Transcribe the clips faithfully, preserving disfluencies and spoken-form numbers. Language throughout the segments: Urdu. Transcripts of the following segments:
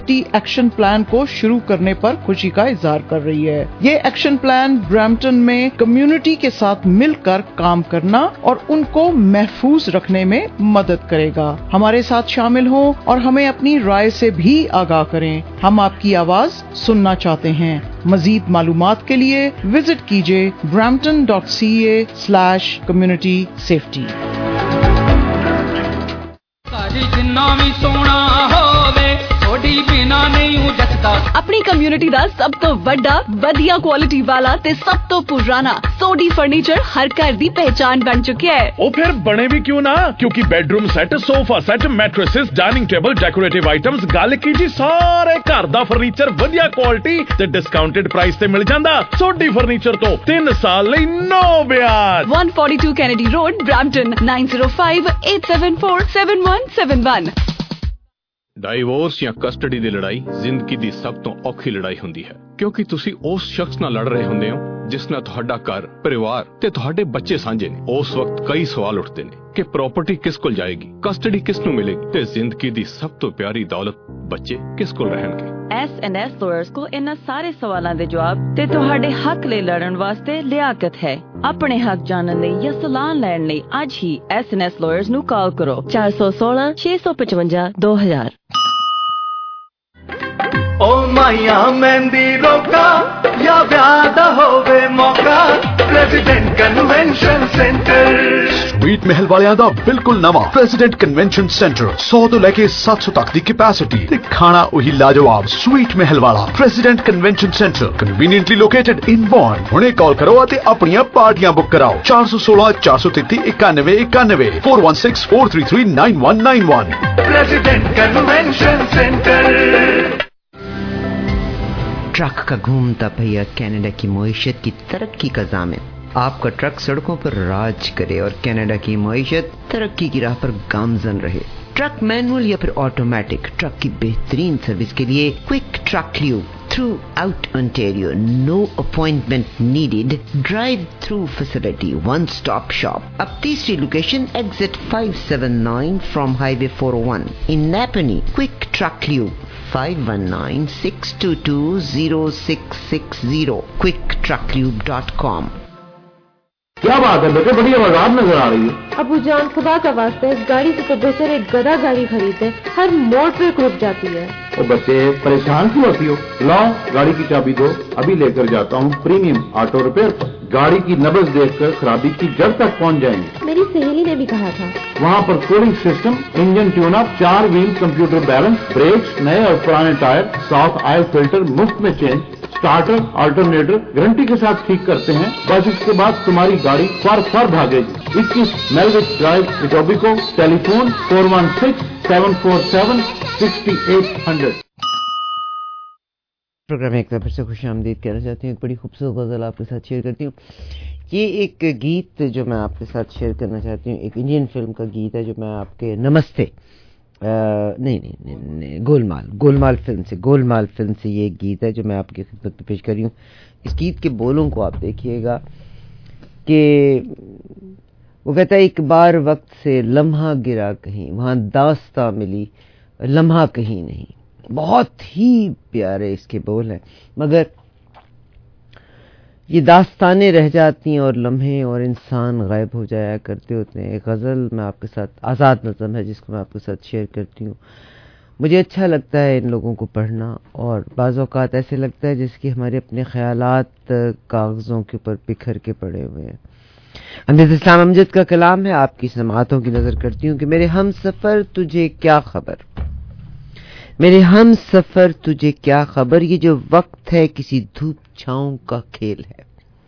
एक्शन प्लान को शुरू करने पर खुशी का इजहार कर रही है। ये एक्शन प्लान ब्रैम्पटन में कम्युनिटी के साथ मिलकर काम करना और उनको महफूज रखने में मदद करेगा। हमारे साथ शामिल हों और हमें अपनी राय से भी आगाह करें। हम आपकी आवाज सुनना चाहते हैं। मजीद मालूमात के लिए विजिट कीजिए Brampton dot C A slash community safety. अपनी कम्युनिटी ਦਾ ਸਭ ਤੋਂ ਵੱਡਾ ਵਧੀਆ ਕੁਆਲਿਟੀ ਵਾਲਾ ਤੇ ਸਭ ਤੋਂ ਪੁਰਾਣਾ ਸੋਡੀ ਫਰਨੀਚਰ ਹਰ ਘਰ ਦੀ ਪਹਿਚਾਨ ਬਣ ਚੁੱਕਿਆ ਹੈ। ਉਹ ਫਿਰ ਬਣੇ ਵੀ ਕਿਉਂ ਨਾ, ਕਿਉਂਕਿ bedroom set, sofa set, mattresses, dining table, decorative items, ਗੱਲ ਕੀ ਜੀ ਸਾਰੇ ਘਰ ਦਾ ਫਰਨੀਚਰ ਵਧੀਆ ਕੁਆਲਿਟੀ ਤੇ ਡਿਸਕਾਊਂਟਡ ਪ੍ਰਾਈਸ ਤੇ ਮਿਲ ਜਾਂਦਾ। ਸੋਡੀ ਫਰਨੀਚਰ ਤੋਂ ਤਿੰਨ ਸਾਲ ਲਈ ਨੋ ਵਿਆਜ। one forty-two Kennedy Road, Brampton nine zero five eight seven four seven one seven one। Divorce ਜਾਂ ਕਸਟਡੀ ਦੀ ਲੜਾਈ ਜ਼ਿੰਦਗੀ ਦੀ ਸਭ ਤੋਂ ਔਖੀ ਲੜਾਈ ਹੁੰਦੀ ਹੈ, ਕਿਉਂਕਿ ਤੁਸੀਂ ਉਸ ਸ਼ਖਸ ਨਾਲ ਲੜ ਰਹੇ ਹੁੰਦੇ ਹੋ ਜਿਸ ਨਾਲ ਤੁਹਾਡਾ ਘਰ, ਪਰਿਵਾਰ ਤੇ ਤੁਹਾਡੇ ਬੱਚੇ ਸਾਂਝੇ ਨੇ। ਉਸ ਵਕਤ ਕਈ ਸਵਾਲ ਉੱਠਦੇ ਨੇ ਕਿ ਪ੍ਰਾਪਰਟੀ ਕਿਸ ਕੋਲ ਜਾਏਗੀ, ਕਸਟਡੀ ਕਿਸ ਨੂੰ ਮਿਲੇਗੀ ਤੇ ਜ਼ਿੰਦਗੀ ਦੀ ਸਭ ਤੋਂ ਪਿਆਰੀ ਦੌਲਤ ਬੱਚੇ ਕਿਸ ਕੋਲ ਰਹਿਣਗੇ। ਐਸ ਐਂਡ ਐਸ ਲਾਇਰਸ ਕੋਲ ਇਹਨਾਂ ਸਾਰੇ ਸਵਾਲਾਂ ਦੇ ਜਵਾਬ ਤੇ ਤੁਹਾਡੇ ਹੱਕ ਲਈ ਲੜਨ ਵਾਸਤੇ ਲਿਆਕਤ ਹੈ। ਆਪਣੇ ਹੱਕ ਜਾਣਨ ਲਈ ਜਾਂ ਸਲਾਹ ਲੈਣ ਲਈ ਅੱਜ ਹੀ ਐਸ ਐਂਡ ਐਸ ਲਾਇਰਸ ਨੂੰ ਕਾਲ ਕਰੋ ਚਾਰ ਸੌ ਸੋਲਾਂ ਛੇ ਸੌ ਪਚਵੰਜਾ ਦੋ ਹਜ਼ਾਰ। ओ माया मेहंदी रोका या व्यादा होवे मौका प्रेसिडेंट कन्वेंशन सेंटर। स्वीट महल वालियां दा बिल्कुल नवा प्रेसिडेंट कन्वेंशन सेंटर सौ तो लेके सात सौ तक दी कैपेसिटी ते खाना वही लाजवाब। स्वीट महल वाला president convention centre conveniently located in Bond. हुणे कॉल करो ते अपनियां पार्टियां बुक कराओ चार सौ सोलह चार सौ तैतीस इक्यानवे इक्यानवे four one six four three three nine one nine one. President convention centre. Truck का घूमता पहिया कनाडा की मईशत की तरक्की का ज़ामिन। आपका ट्रक सड़कों पर राज करे और कनाडा की मईशत तरक्की की राह पर गामजन रहे। ट्रक मैनुअल या फिर ऑटोमेटिक, ट्रक की बेहतरीन सर्विस के लिए quick truck lube throughout Ontario, no appointment needed, drive through facility, one stop shop. अब तीसरी location exit five seven nine from highway four oh one in Napanee. Quick truck lube five one nine six two two zero six six zero quick truck lube dot com। क्या बात है बेटे, बड़ी आवाज़ नजर आ रही है। अबू जान खुदा का वास्ता है, इस गाड़ी से तो बेहतर एक गधा गाड़ी खरीदे, हर मोड़ पे रुक जाती है। ओ बच्चे परेशान क्यों होती हो, लाओ गाड़ी की चाबी दो, अभी लेकर जाता हूँ प्रीमियम ऑटो रिपेयर पर। गाड़ी की नब्ज देखकर खराबी की जड़ तक पहुँच जाएंगे। मेरी सहेली ने भी कहा था। वहाँ पर cooling system, engine tune up, चार व्हील कंप्यूटर बैलेंस, ब्रेक्स नए और पुराने टायर, साफ ऑयल फिल्टर मुफ्त में चेंज, स्टार्टर अल्टरनेटर गारंटी के साथ ठीक करते हैं। बस इसके बाद तुम्हारी गाड़ी फर फर भागेगी। इक्कीस Melwich drive Etobicoke, telephone four one six seven four seven sixty eight hundred. Programme एक बार फिर से खुश आमदीद कहना चाहती हूँ। एक बड़ी खूबसूरत गज़ल आपके साथ शेयर करती हूँ। ये एक गीत जो मैं आपके साथ शेयर करना चाहती हूँ, एक इंडियन फिल्म का गीत है जो मैं आपके नमस्ते आ, नहीं, नहीं नहीं नहीं गोलमाल गोलमाल फिल्म से गोलमाल फिल्म से ये गीत है जो मैं आपकी खिदमत में पेश कर रही हूँ। इस गीत के बोलों को आप देखिएगा कि वो कहता है, एक बार वक्त से लम्हा गिरा कहीं, वहाँ दास्तां मिली लम्हा कहीं नहीं। बहुत ही प्यारे इसके बोल हैं, मगर ये दास्तानें रह जाती हैं और लम्हे और इंसान गायब हो जाया करते होते हैं। एक गज़ल मैं आपके साथ, आज़ाद नज़म है जिसको मैं आपके साथ शेयर करती हूँ। मुझे अच्छा लगता है इन लोगों को पढ़ना, और बाज़ औक़ात ऐसे लगता है जैसे कि हमारे अपने ख़यालात कागज़ों के ऊपर बिखर के पड़े हुए हैं। अमीर इस्लाम अमजद का कलाम है, आपकी समातों की नज़र करती हूँ कि मेरे हम सफ़र तुझे क्या खबर, मेरे हम सफ़र तुझे क्या खबर, ये जो वक्त है किसी धूप छाँव का खेल है।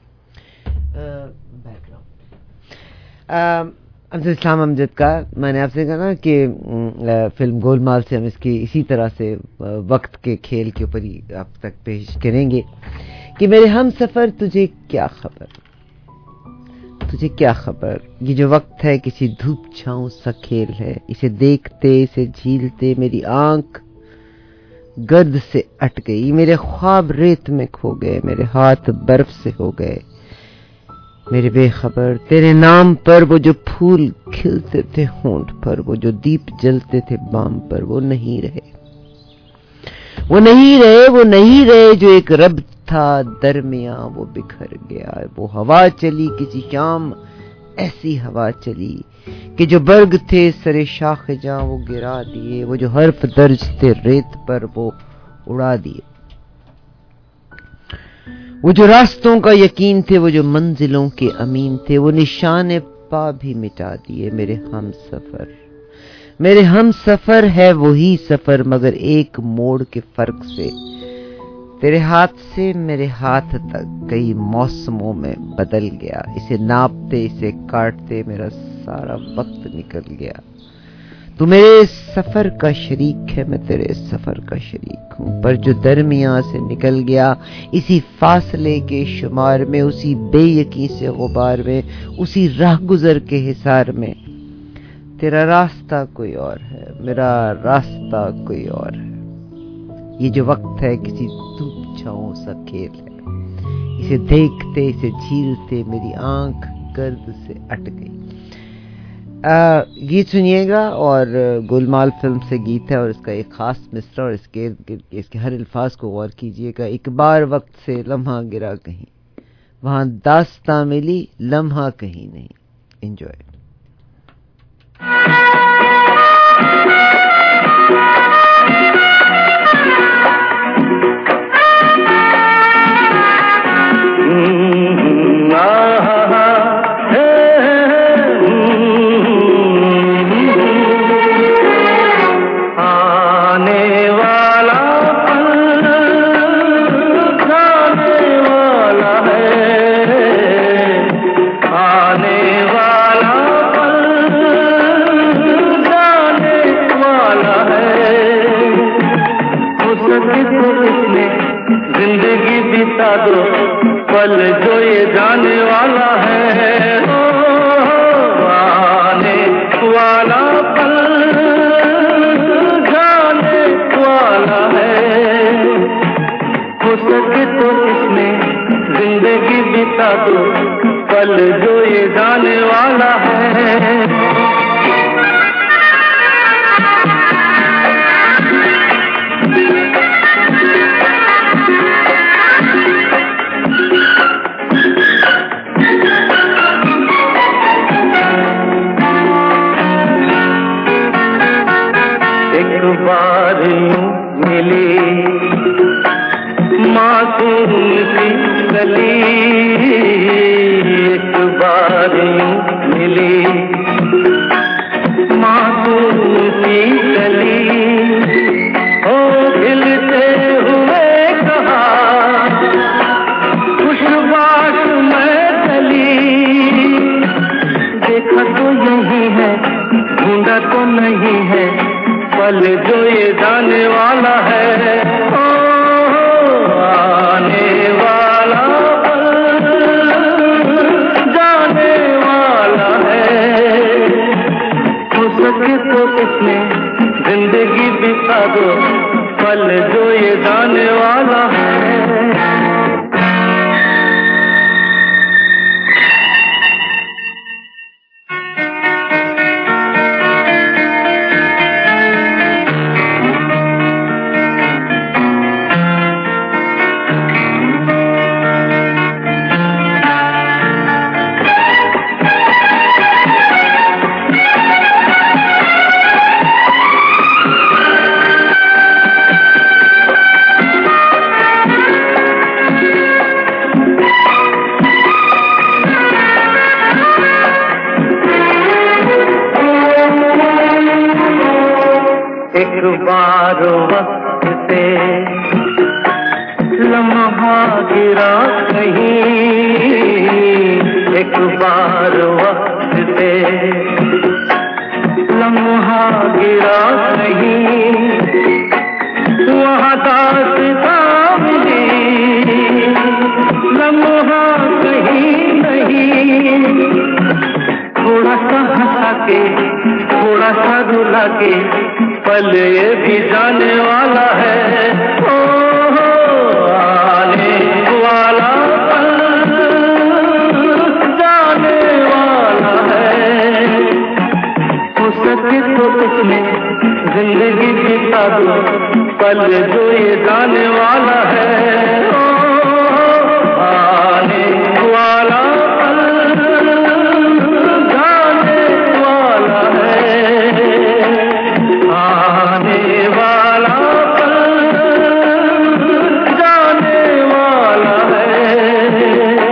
बैकग्राउंड इस्लाम अमजद का, मैंने आपसे कहा ना कि फिल्म गोलमाल से हम इसकी इसी तरह से वक्त के खेल के ऊपर ही आप तक पेश करेंगे कि मेरे हम सफ़र तुझे क्या खबर, तुझे क्या खबर, ये जो वक्त है किसी धूप छाँव सा खेल है। इसे देखते इसे झीलते मेरी आंख गर्द से अट गई, मेरे ख्वाब रेत में खो गए, मेरे हाथ बर्फ से हो गए। मेरे बेखबर तेरे नाम पर वो जो फूल खिलते थे होंठ पर, वो जो दीप जलते थे बाम पर, वो नहीं रहे। वो नहीं रहे वो नहीं रहे जो एक रब था दरमियां वो बिखर गया। वो हवा चली किसी शाम ऐसी हवा चली कि जो बर्ग थे सरे शाख जहां वो गिरा दिए, वो जो हर्फ दर्ज थे रेत पर वो उड़ा दिए, वो जो रास्तों का यकीन थे, वो जो मंजिलों के अमीन थे, वो निशाने पा भी मिटा दिए। मेरे हम सफर मेरे हम सफर है वही सफर मगर एक मोड़ के फर्क से, तेरे हाथ से मेरे हाथ तक कई मौसमों में बदल गया। इसे नापते इसे काटते मेरा सारा वक्त निकल गया। तू मेरे सफर का शरीक है मैं तेरे सफर का शरीक हूं, पर जो दरमियां से निकल गया इसी फासले के शुमार में, उसी बेयकी से गुबार में, उसी राह गुजर के हिसार में, तेरा रास्ता कोई और है मेरा रास्ता कोई और है। ये जो वक्त है किसी धूप छाओं सा खेल है, इसे देखते इसे झीलते मेरी आंख गर्द से अट गई। आ, गीत सुनिएगा और गोलमाल फिल्म से गीत है और इसका एक खास मिसरा और इसके इसके हर अल्फाज को गौर कीजिएगा। एक बार वक्त से लम्हा गिरा कहीं, वहां दास्तां मिली लम्हा कहीं नहीं। एंजॉय। पल जो ये जाने वाला है, ओ, आने वाला पल जाने वाला है। हो सके तो इसमें जिंदगी बिता दो, पल जो ये जाने वाला है। बार यूं मिली मासूम सी गली, एक बार यूं मिली मासूम सी गली, ओ खिलते हुए कहा खुशबाश में चली। देखा तो यही है ढूंढा तो नहीं है, पल जो ये जाने वाला है, ओ, आने वाला पल जाने वाला है। हो सके तो इसमें जिंदगी बिता दो, पल जो ये जाने वाला है। बार वक्त से लम्हा गिरा कहीं, एक बार वक्त से लम्हा गिरा कहीं, वहाँ दास्तां मिली लम्हा कहीं नहीं। थोड़ा सा हंसा के थोड़ा सा रुला के पल ये भी जाने वाला है, ओ, आने वाला पल जाने वाला है। हो सके तो इसमें जिंदगी बिता दो, पल जो ये जाने वाला है, आने वाला जाने वाला है, आने वाला जाने वाला है।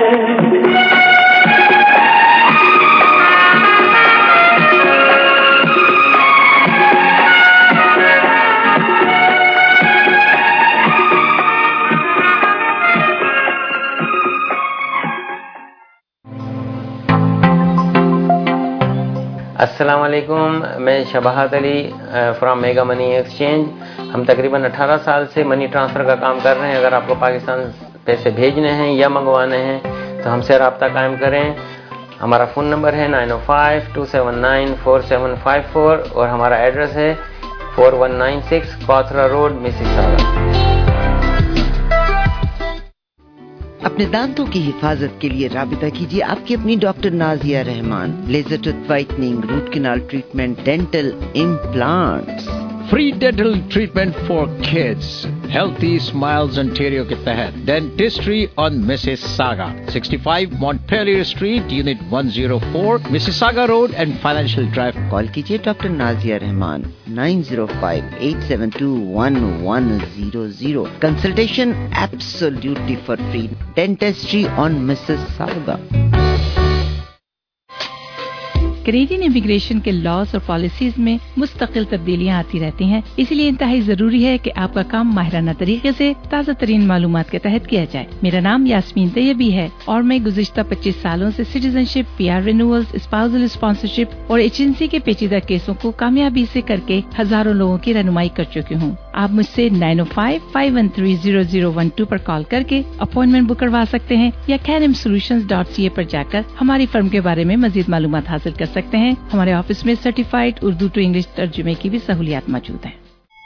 अस्सलाम वालेकुम, मैं Shabahat Ali from mega money exchange. हम तकरीबन अठारह साल से मनी ट्रांसफ़र का काम कर रहे हैं। अगर आपको पाकिस्तान पैसे भेजने हैं या मंगवाने हैं तो हमसे रब्ता कायम करें। हमारा फ़ोन नंबर है nine O five two seven nine four seven five four और हमारा एड्रेस है four one nine six Cawthra road, Mississauga. अपने दांतों की हिफाजत के लिए राबिता कीजिए आपकी अपनी doctor Nazia Rahman. Laser tooth whitening, root canal treatment, dental implants, free dental treatment for kids, healthy smiles Ontario के तहत dentistry on Mississauga, sixty five Montpelier street, unit one zero four, Mississauga road and financial drive. Call कीजिए doctor Nazia Rahman nine zero five eight seven two one one zero zero. Consultation absolutely for free. Dentistry on Mississauga. Canadian immigration के लॉज और पॉलिसीज में मुस्तकिल तब्दीलियां आती रहती हैं, इसलिए इंतहाई जरूरी है कि आपका काम माहिराना तरीके से ताज़ा तरीन मालूमात के तहत किया जाए। मेरा नाम यास्मीन तैयबी है और मैं गुज़िश्ता पच्चीस सालों से citizenship, PR renewals, spousal sponsorship और एजेंसी के पेचीदा केसों को कामयाबी से करके हजारों लोगों की रहनुमाई कर चुकी हूँ। आप मुझसे nine O five five one three zero zero one two पर कॉल करके अपॉइंटमेंट बुक करवा सकते हैं या कैनम सोल्यूशंस डॉट सी ए पर जाकर हमारी फर्म के बारे में मजीद मालूमात हासिल कर सकते हैं। हमारे ऑफिस में सर्टिफाइड उर्दू टू इंग्लिश तर्जुमे की भी सहूलियात मौजूद है।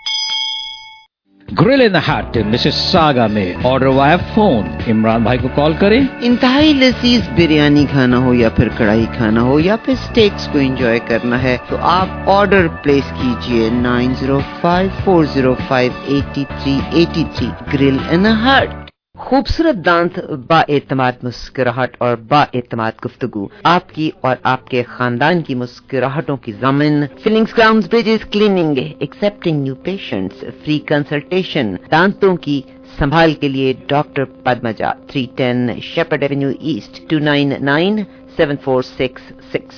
Grill in the hut Mississauga में ऑर्डर वाया फोन। इमरान भाई को कॉल करें। इंतहाई लजीज बिरयानी खाना हो या फिर कढ़ाई खाना हो या फिर स्टेक्स को एंजॉय करना है तो आप ऑर्डर प्लेस कीजिए nine zero five four zero five eight three eight three. Grill in the hut. खूबसूरत दांत, बाएतमाद मुस्कुराहट और बाएतमाद गुफ्तगू, आपकी और आपके खानदान की मुस्कुराहटों की ज़मीन। Fillings, crowns, bridges, cleaning, accepting new patients, free consultation. दांतों की संभाल के लिए doctor Padmaja, three ten Sheppard avenue east, two nine nine seven four six six.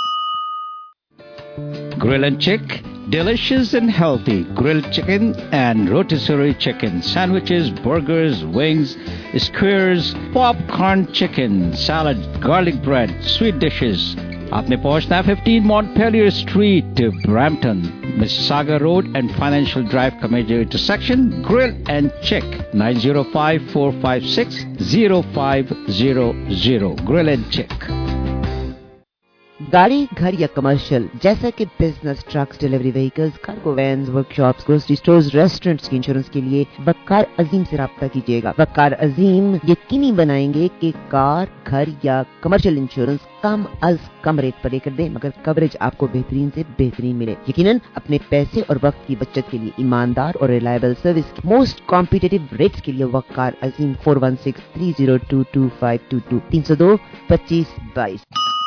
Grill and Chick, delicious and healthy grilled chicken and rotisserie chicken, sandwiches, burgers, wings, skewers, popcorn chicken, salad, garlic bread, sweet dishes. आपने पहुंचना है fifteen Montpelier Street, Brampton, Mississauga Road and Financial Drive का major intersection. Grill and Chick, nine zero five four five six zero five zero zero. Grill and Chick। गाड़ी, घर या कमर्शियल जैसा कि business, trucks, delivery vehicles, cargo vans, workshops, grocery stores, restaurants की इंश्योरेंस के लिए वकार अजीम से राब्ता कीजिएगा। वकार अजीम यकीनी बनाएंगे कि कार, घर या कमर्शियल इंश्योरेंस कम अज कम रेट पर लेकर दें मगर कवरेज आपको बेहतरीन से बेहतरीन मिले। यकीनन अपने पैसे और वक्त की बचत के लिए ईमानदार और रिलायबल सर्विस के मोस्ट कॉम्पिटिटिव रेट्स के लिए Waqar Azeem four one six three zero two two five two two, तीन सौ दो पच्चीस बाईस।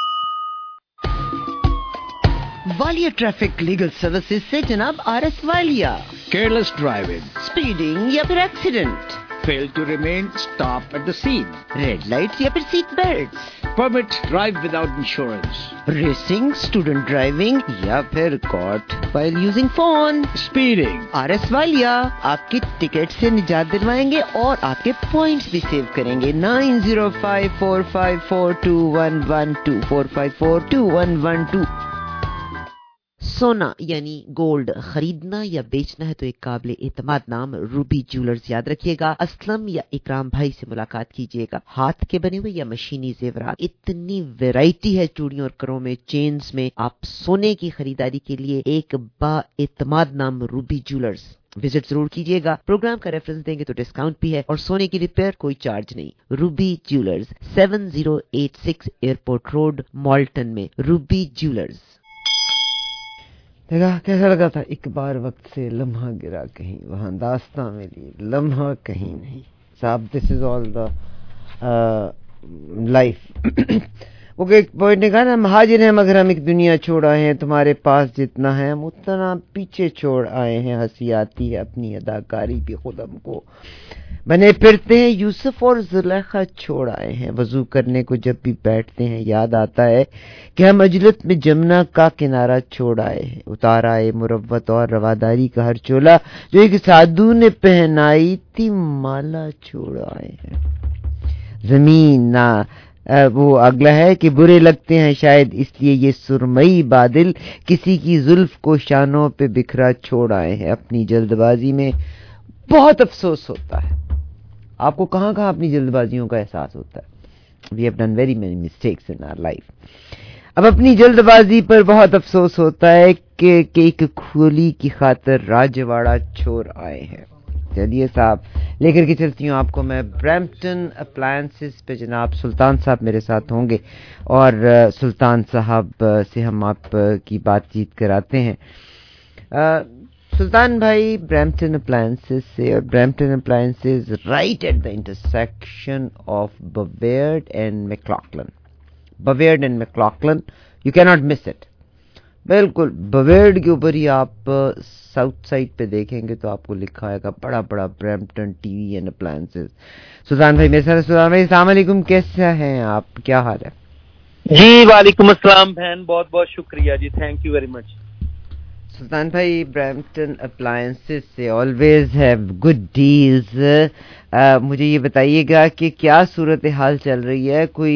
वालिया ट्रैफिक लीगल सर्विसेज से जनाब R S Walia. Careless driving, speeding या फिर accident, fail to remain stop at the scene, red lights या फिर seat belts, permit drive without insurance, racing, student driving या फिर caught while using phone, speeding. R S Walia आपकी टिकट से निजात दिलवाएंगे और आपके पॉइंट्स भी सेव करेंगे। Nine zero five four five four two one one two four five four two one one two. सोना यानी गोल्ड खरीदना या बेचना है तो एक काबिल एतमाद नाम रूबी ज्वेलर्स याद रखिएगा। असलम या इकराम भाई से मुलाकात कीजिएगा। हाथ के बने हुए या मशीनी जेवरात, इतनी वैरायटी है चूड़ियों और करों में, चेन्स में। आप सोने की खरीदारी के लिए एक बा एतमाद नाम रूबी ज्वेलर्स विजिट जरूर कीजिएगा। प्रोग्राम का रेफरेंस देंगे तो डिस्काउंट भी है और सोने की रिपेयर कोई चार्ज नहीं। Ruby jewellers, seven zero eight six airport road, Malton में। Ruby jewellers. دیکھا کیسا لگا تھا؟ ایک بار وقت سے لمحہ گرا کہیں، وہاں داستاں میری لمحہ کہیں نہیں. صاحب دس از آل دا لائف. وہ ایک پوائنٹ نے کہا نا، ہم حاضر ہیں مگر ہم ایک دنیا چھوڑ آئے ہیں، تمہارے پاس جتنا ہے ہم اتنا پیچھے چھوڑ آئے ہیں. ہنسی آتی ہے اپنی اداکاری بھی خود ہم کو، بنے پھرتے ہیں یوسف اور زلیخا چھوڑ آئے ہیں. وضو کرنے کو جب بھی بیٹھتے ہیں یاد آتا ہے کہ ہم عجلت میں جمنا کا کنارہ چھوڑ آئے ہیں. اتار آئے مروت اور رواداری کا ہر چولا جو ایک سادھو نے پہنائی تھی مالا چھوڑ آئے ہیں. زمین نہ وہ اگلا ہے کہ برے لگتے ہیں شاید اس لیے یہ سرمئی بادل کسی کی زلف کو شانوں پہ بکھرا چھوڑ آئے ہیں. اپنی جلد بازی میں بہت افسوس ہوتا ہے. آپ کو کہاں کہاں اپنی جلد بازیوں کا احساس ہوتا ہے؟ We have done very many mistakes in our life. اب اپنی جلد بازی پر بہت افسوس ہوتا ہے کہ ایک کھولی کی خاطر راجواڑہ چھوڑ آئے ہیں. چلیے صاحب لے کر کے چلتی ہوں آپ کو میں برمپٹن اپلائنسز پہ. جناب سلطان صاحب میرے ساتھ ہوں گے اور سلطان صاحب سے ہم آپ کی بات چیت کراتے ہیں. سلطان بھائی برمپٹن اپلائنسز سے، اور Brampton appliances right at the intersection of Bovaird and McLaughlin. Bovaird and McLaughlin you can not miss it. بالکل بویرڈ کے اوپر ہی آپ ساؤتھ سائڈ پہ دیکھیں گے تو آپ کو لکھا آئے گا بڑا بڑا Brampton T V and appliances. Sultan بھائی میرے ساتھ. سلطان بھائی السلام علیکم، کیسے ہیں آپ؟ کیا حال ہے؟ جی وعلیکم السلام بہن، بہت بہت شکریہ جی، thank you very much. Sultan بھائی برمپٹن اپلائنسز سے آلویز ہیو گڈ ڈیلز. مجھے یہ بتائیے گا کہ کیا صورتحال چل رہی ہے؟ کوئی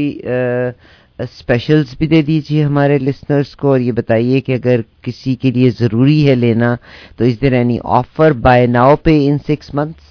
اسپیشلز بھی دے دیجیے ہمارے لسنرز کو، اور یہ بتائیے کہ اگر کسی کے لیے ضروری ہے لینا تو is there any offer buy now pay in six months?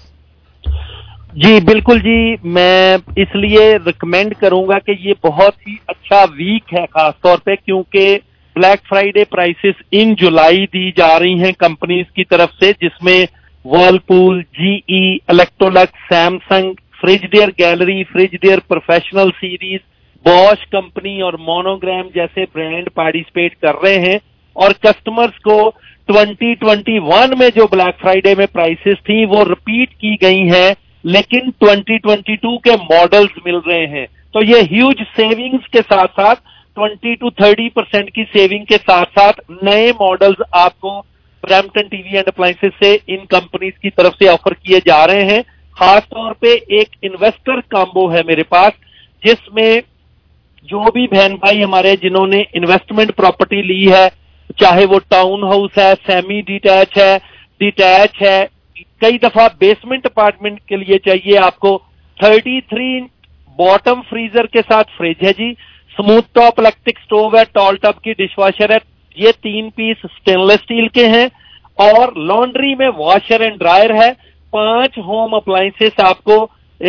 جی بالکل جی، میں اس لیے ریکمینڈ کروں گا کہ یہ بہت ہی اچھا ویک ہے خاص طور پہ، کیونکہ black Friday prices in July دی جا رہی ہیں کمپنیز کی طرف سے، جس میں Whirlpool, G E, Electrolux, Samsung, Frigidaire gallery, Frigidaire professional series, Bosch company اور مونوگرام جیسے برانڈ پارٹیسپیٹ کر رہے ہیں. اور کسٹمرز کو ٹوئنٹی ٹوئنٹی ون میں جو بلیک فرائیڈے میں پرائسز تھیں وہ ریپیٹ کی گئی ہیں، لیکن ٹوئنٹی ٹوئنٹی ٹو کے ماڈلز مل رہے ہیں. تو یہ ہیوج سیونگز کے ساتھ ساتھ ٹوئنٹی ٹو تھرٹی پرسینٹ کی سیونگ کے ساتھ ساتھ نئے ماڈلز آپ کو Brampton T V and appliances سے ان کمپنیز کی طرف سے آفر کیے جا رہے ہیں. خاص طور پہ ایک انویسٹر کامبو ہے میرے پاس، جس میں جو بھی بہن بھائی ہمارے جنہوں نے انویسٹمنٹ پراپرٹی لی ہے، چاہے وہ ٹاؤن ہاؤس ہے، سیمی ڈیٹیچ ہے، ڈیٹیچ ہے، کئی دفعہ بیسمنٹ اپارٹمنٹ کے لیے چاہیے آپ کو، تھرٹی تھری باٹم فریزر کے ساتھ فریج ہے جی، سموتھ ٹاپ الیکٹرک سٹوو ہے، ٹال ٹاپ کی ڈش واشر ہے، یہ تین پیس سٹینلیس اسٹیل کے ہیں، اور لانڈری میں واشر اینڈ ڈرائر ہے. پانچ ہوم اپلائنسز آپ کو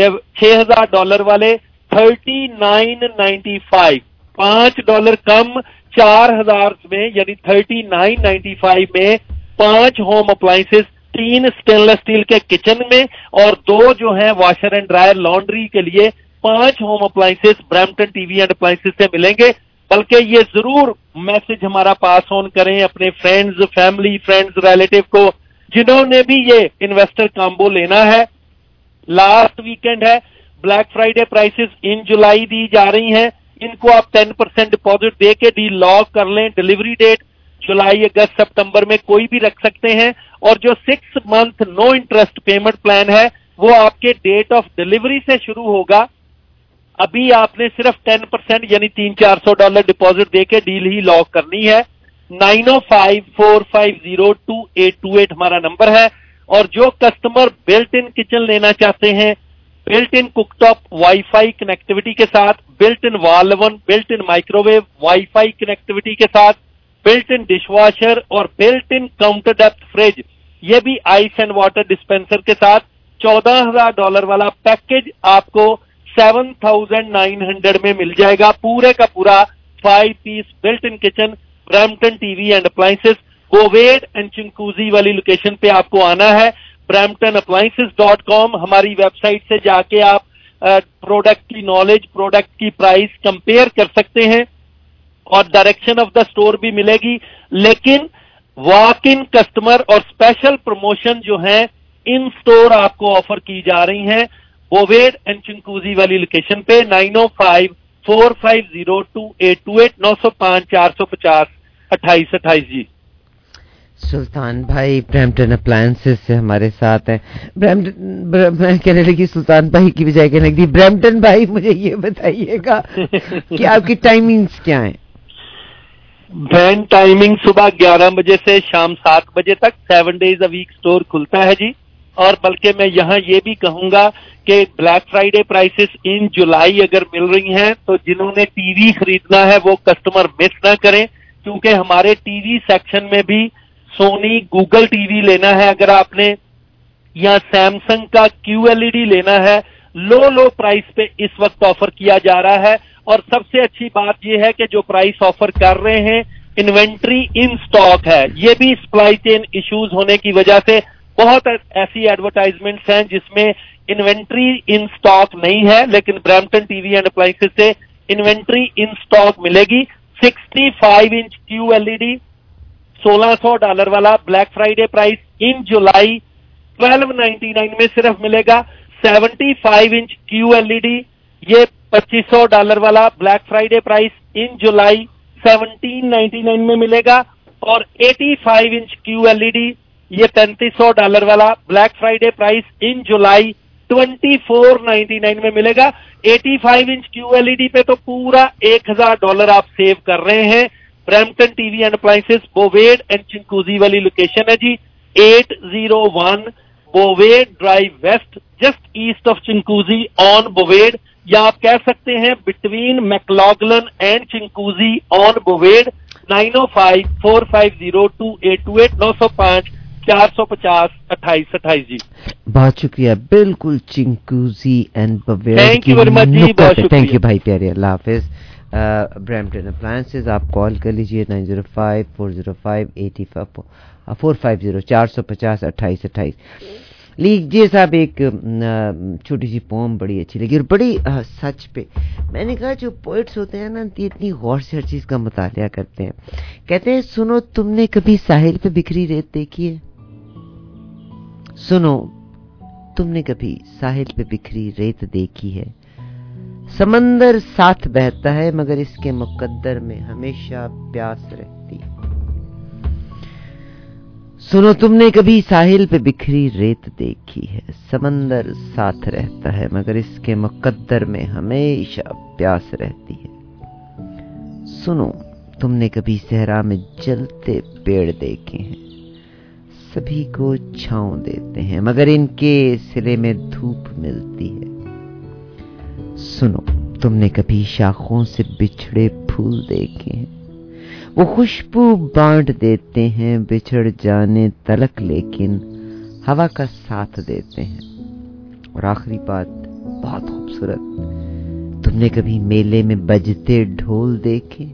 چھ ہزار ڈالر والے تھرٹی نائن نائنٹی فائیو، پانچ ڈالر کم چار ہزار میں، یعنی تھرٹی نائن نائنٹی فائیو میں پانچ ہوم اپلائنسز، تین سٹینلیس اسٹیل کے کچن میں اور دو جو ہیں واشر اینڈ ڈرائر لانڈری کے لیے. پانچ home appliances Brampton T V and appliances سے ملیں گے. بلکہ یہ ضرور میسج ہمارا پاس آن کریں اپنے فرینڈز، فیملی، فرینڈز، ریلیٹیو کو جنہوں نے بھی یہ انویسٹر کامبو لینا ہے. لاسٹ ویکینڈ ہے، black Friday prices in July دی جا رہی ہیں، ان کو آپ ٹین پرسینٹ ڈپازٹ دے کے ڈیل لاک کر لیں. ڈیلیوری ڈیٹ جولائی، اگست، سپتمبر میں کوئی بھی رکھ سکتے ہیں. اور جو six month no interest payment plan ہے وہ آپ کے ڈیٹ آف ڈیلیوری سے شروع ہوگا. ابھی آپ نے صرف ٹین پرسینٹ یعنی تین چار سو ڈالر ڈپازٹ دے کے ڈیل ہی لاک کرنی ہے. Nine O five four five zero two eight two eight ہمارا نمبر ہے. اور جو کسٹمر بلٹ ان کچن لینا چاہتے ہیں، built in cook top wi fi connectivity کے ساتھ، built in wall oven, built in microwave wi fi connectivity کے ساتھ، بلٹ ان ڈش واشر اور built in counter depth fridge, یہ بھی آئس اینڈ واٹر ڈسپینسر کے ساتھ چودہ ہزار ڈالر والا پیکج آپ کو سیون تھاؤزینڈ نائن ہنڈریڈ میں مل جائے گا. پورے کا پورا five piece built in kitchen Brampton T V and appliances, کوویڈ اینڈ چنکوزی والی لوکیشن پہ آپ کو آنا ہے. برمپٹن اپلائنسز ڈاٹ کام ہماری ویب سائٹ سے جا کے آپ پروڈکٹ کی نالج، پروڈکٹ کی پرائس کمپیئر کر سکتے ہیں اور ڈائریکشن آف دا اسٹور بھی ملے گی. لیکن वॉक इन कस्टमर और स्पेशल प्रमोशन जो हैं इन स्टोर आपको ऑफर की जा रही हैं बोवेड एंड चिंकूजी वाली लोकेशन पे nine O five four five zero two eight two eight नौ सौ पाँच चार सौ पचास अट्ठाईस अट्ठाईस जी। सुल्तान भाई ब्रैम्पटन अप्लायंसेस से हमारे साथ हैं। ब्रैम्पटन मैं कहने लगी सुल्तान भाई की बजाय कहने लगी ब्रैम्पटन भाई, मुझे ये बताइएगा कि आपकी टाइमिंग्स क्या हैं? वैन टाइमिंग सुबह ग्यारह बजे से शाम सात बजे तक, seven days a week store खुलता है जी। और बल्कि मैं यहाँ ये भी कहूंगा कि black Friday prices in July अगर मिल रही हैं तो जिन्होंने टीवी खरीदना है वो कस्टमर मिस ना करें, क्योंकि हमारे टीवी सेक्शन में भी सोनी गूगल टीवी लेना है अगर आपने, या सैमसंग का क्यू एल ई डी लेना है, लो लो प्राइस पे इस वक्त ऑफर किया जा रहा है। और सबसे अच्छी बात यह है कि जो प्राइस ऑफर कर रहे हैं इन्वेंट्री इन स्टॉक है। ये भी सप्लाई चेन इश्यूज होने की वजह से बहुत ऐसी एडवर्टाइजमेंट्स हैं जिसमें इन्वेंट्री इन स्टॉक नहीं है, लेकिन ब्रैम्पटन टीवी एंड अप्लायंसेस से इन्वेंट्री इन स्टॉक मिलेगी। Sixty five inch Q L E D सोलह सौ डॉलर वाला black Friday price in July twelve ninety nine में सिर्फ मिलेगा। Seventy five inch Q L E D ये पच्चीस सौ डॉलर वाला black Friday price in July seventeen ninety nine में मिलेगा। और पचासी inch Q L E D ये पैंतीस सौ डॉलर वाला black Friday price in July चौबीस सौ निन्यानवे में मिलेगा। पचासी inch Q L E D पे तो पूरा एक हज़ार डॉलर आप सेव कर रहे हैं। Brampton TV and appliances Bovaird and Chinguacousy वाली लोकेशन है जी, eight zero one Bovaird drive west, just east of Chinguacousy on Bovaird, या आप कह सकते हैं between McLaughlin and Chinguacousy on Bovaird. Nine O five four five zero two eight two eight नौ सौ पाँच चार सौ पचास अट्ठाईस अट्ठाईस जी। बहुत शुक्रिया, बिल्कुल Chinguacousy and Bovaird. Thank you very much जी, बहुत शुक्रिया। थैंक यू भाई प्यारे, अल्लाह हाफिज। ब्रैम्पटन अप्लायंसेस आप कॉल कर लीजिए nine zero five four zero five eighty five four five zero चार सौ पचास अट्ठाईस अट्ठाईस। लीजिए साहब, एक छोटी सी पोम बड़ी अच्छी लगी और बड़ी आ, सच पे मैंने कहा जो पोइट्स होते हैं ना इतनी गौर से हर चीज का मुतालिया करते हैं। कहते हैं सुनो तुमने कभी साहिल पे बिखरी रेत देखी है? सुनो तुमने कभी साहिल पे बिखरी रेत देखी है? समंदर साथ बहता है मगर इसके मुकद्दर में हमेशा प्यास रहती है। सुनो तुमने कभी साहिल पे बिखरी रेत देखी है? समंदर साथ रहता है मगर इसके मुकद्दर में हमेशा प्यास रहती है। सुनो तुमने कभी सहरा में जलते पेड़ देखे हैं? सभी को छांव देते हैं मगर इनके सिरे में धूप मिलती है। सुनो तुमने कभी शाखों से बिछड़े फूल देखे हैं? वो खुशबू बांट देते हैं बिछड़ जाने तलक, लेकिन हवा का साथ देते हैं। और आखिरी बात बहुत खूबसूरत, तुमने कभी मेले में बजते ढोल देखे?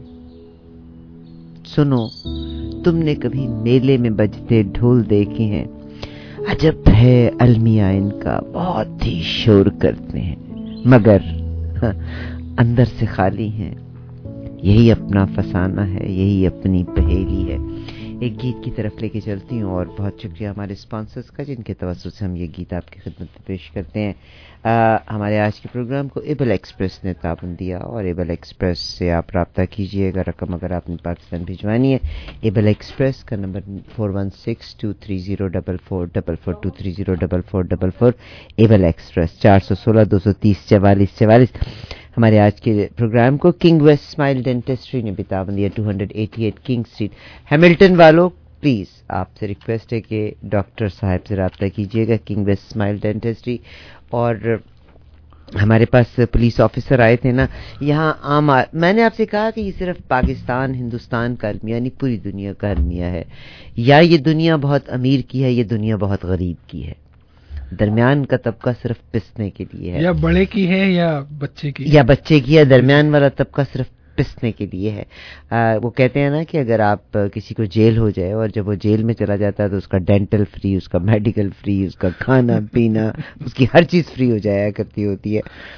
सुनो तुमने कभी मेले में बजते ढोल देखे हैं? अजब है अलमिया इनका, बहुत ही शोर करते हैं मगर हाँ, अंदर से खाली हैं। यही अपना फसाना है, यही अपनी पहेली है। एक गीत की तरफ लेके चलती हूँ और बहुत शुक्रिया हमारे स्पॉन्सर्स का जिनके तवज्जुह से हम ये गीत आपकी खिदमत में पेश करते हैं। आ, हमारे आज के प्रोग्राम को एबल एक्सप्रेस ने ताबन दिया और एबल एक्सप्रेस से आप रब्ता कीजिएगा। रकम अगर आपने पाकिस्तान भिजवानी है, एबल एक्सप्रेस का number four one six two three zero double four double four two three zero double four double four Able express चार सौ सोलह दो सौ तीस चवालीस चवालीस। हमारे आज के प्रोग्राम को किंग वेस्ट स्माइल डेंटिस्ट्री ने भी ताबन दिया, टू अट्ठासी किंग स्ट्रीट हैमिल्टन वालों। प्लीज़ आपसे रिक्वेस्ट है कि डॉक्टर साहब से रब्ता कीजिएगा, किंग वेस्ट स्माइल डेंटिस्ट्री। और हमारे पास पुलिस ऑफिसर आए थे ना यहाँ आम आ, मैंने आपसे कहा कि ये सिर्फ पाकिस्तान हिंदुस्तान का अलमिया नहीं, पूरी दुनिया का अलमिया है। या ये दुनिया बहुत अमीर की है, ये दुनिया बहुत गरीब की है। दरमियान का तबका सिर्फ पिसने के लिए है, या बड़े की है या बच्चे की, या बच्चे की है। दरमियान वाला तबका सिर्फ پسنے کے لیے ہے. آ, وہ کہتے ہیں نا کہ اگر آپ کسی کو جیل ہو جائے اور جب وہ جیل میں چلا جاتا ہے تو اس کا ڈینٹل فری, اس کا میڈیکل فری, اس کا کھانا پینا, اس کی ہر چیز فری ہو جایا کرتی ہوتی ہے.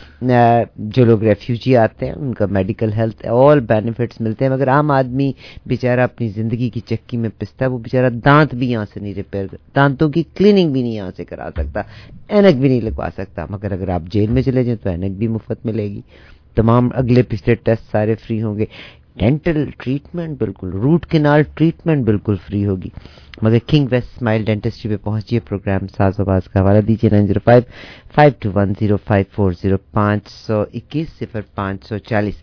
جو لوگ ریفیوجی آتے ہیں ان کا میڈیکل ہیلتھ آل بینیفٹس ملتے ہیں, مگر عام آدمی بیچارہ اپنی زندگی کی چکی میں پستا ہے. وہ بیچارہ دانت بھی یہاں سے نہیں ریپیئر کر, دانتوں کی کلیننگ بھی نہیں یہاں سے کرا سکتا, اینک بھی نہیں لگوا سکتا. مگر اگر آپ جیل میں چلے جائیں تو اینک بھی مفت ملے گی, تمام اگلے پچھلے ٹیسٹ سارے فری ہوں گے, ڈینٹل ٹریٹمنٹ بالکل, روٹ کینال ٹریٹمنٹ بالکل فری ہوگی. مگر کنگ ویسٹ اسمائل ڈینٹسٹری پہ پہنچیے. پروگرام ساز و باز کا حوالہ دیجیے nine zero five five two one zero five four zero پانچ سو اکیس صفر پانچ سو چالیس.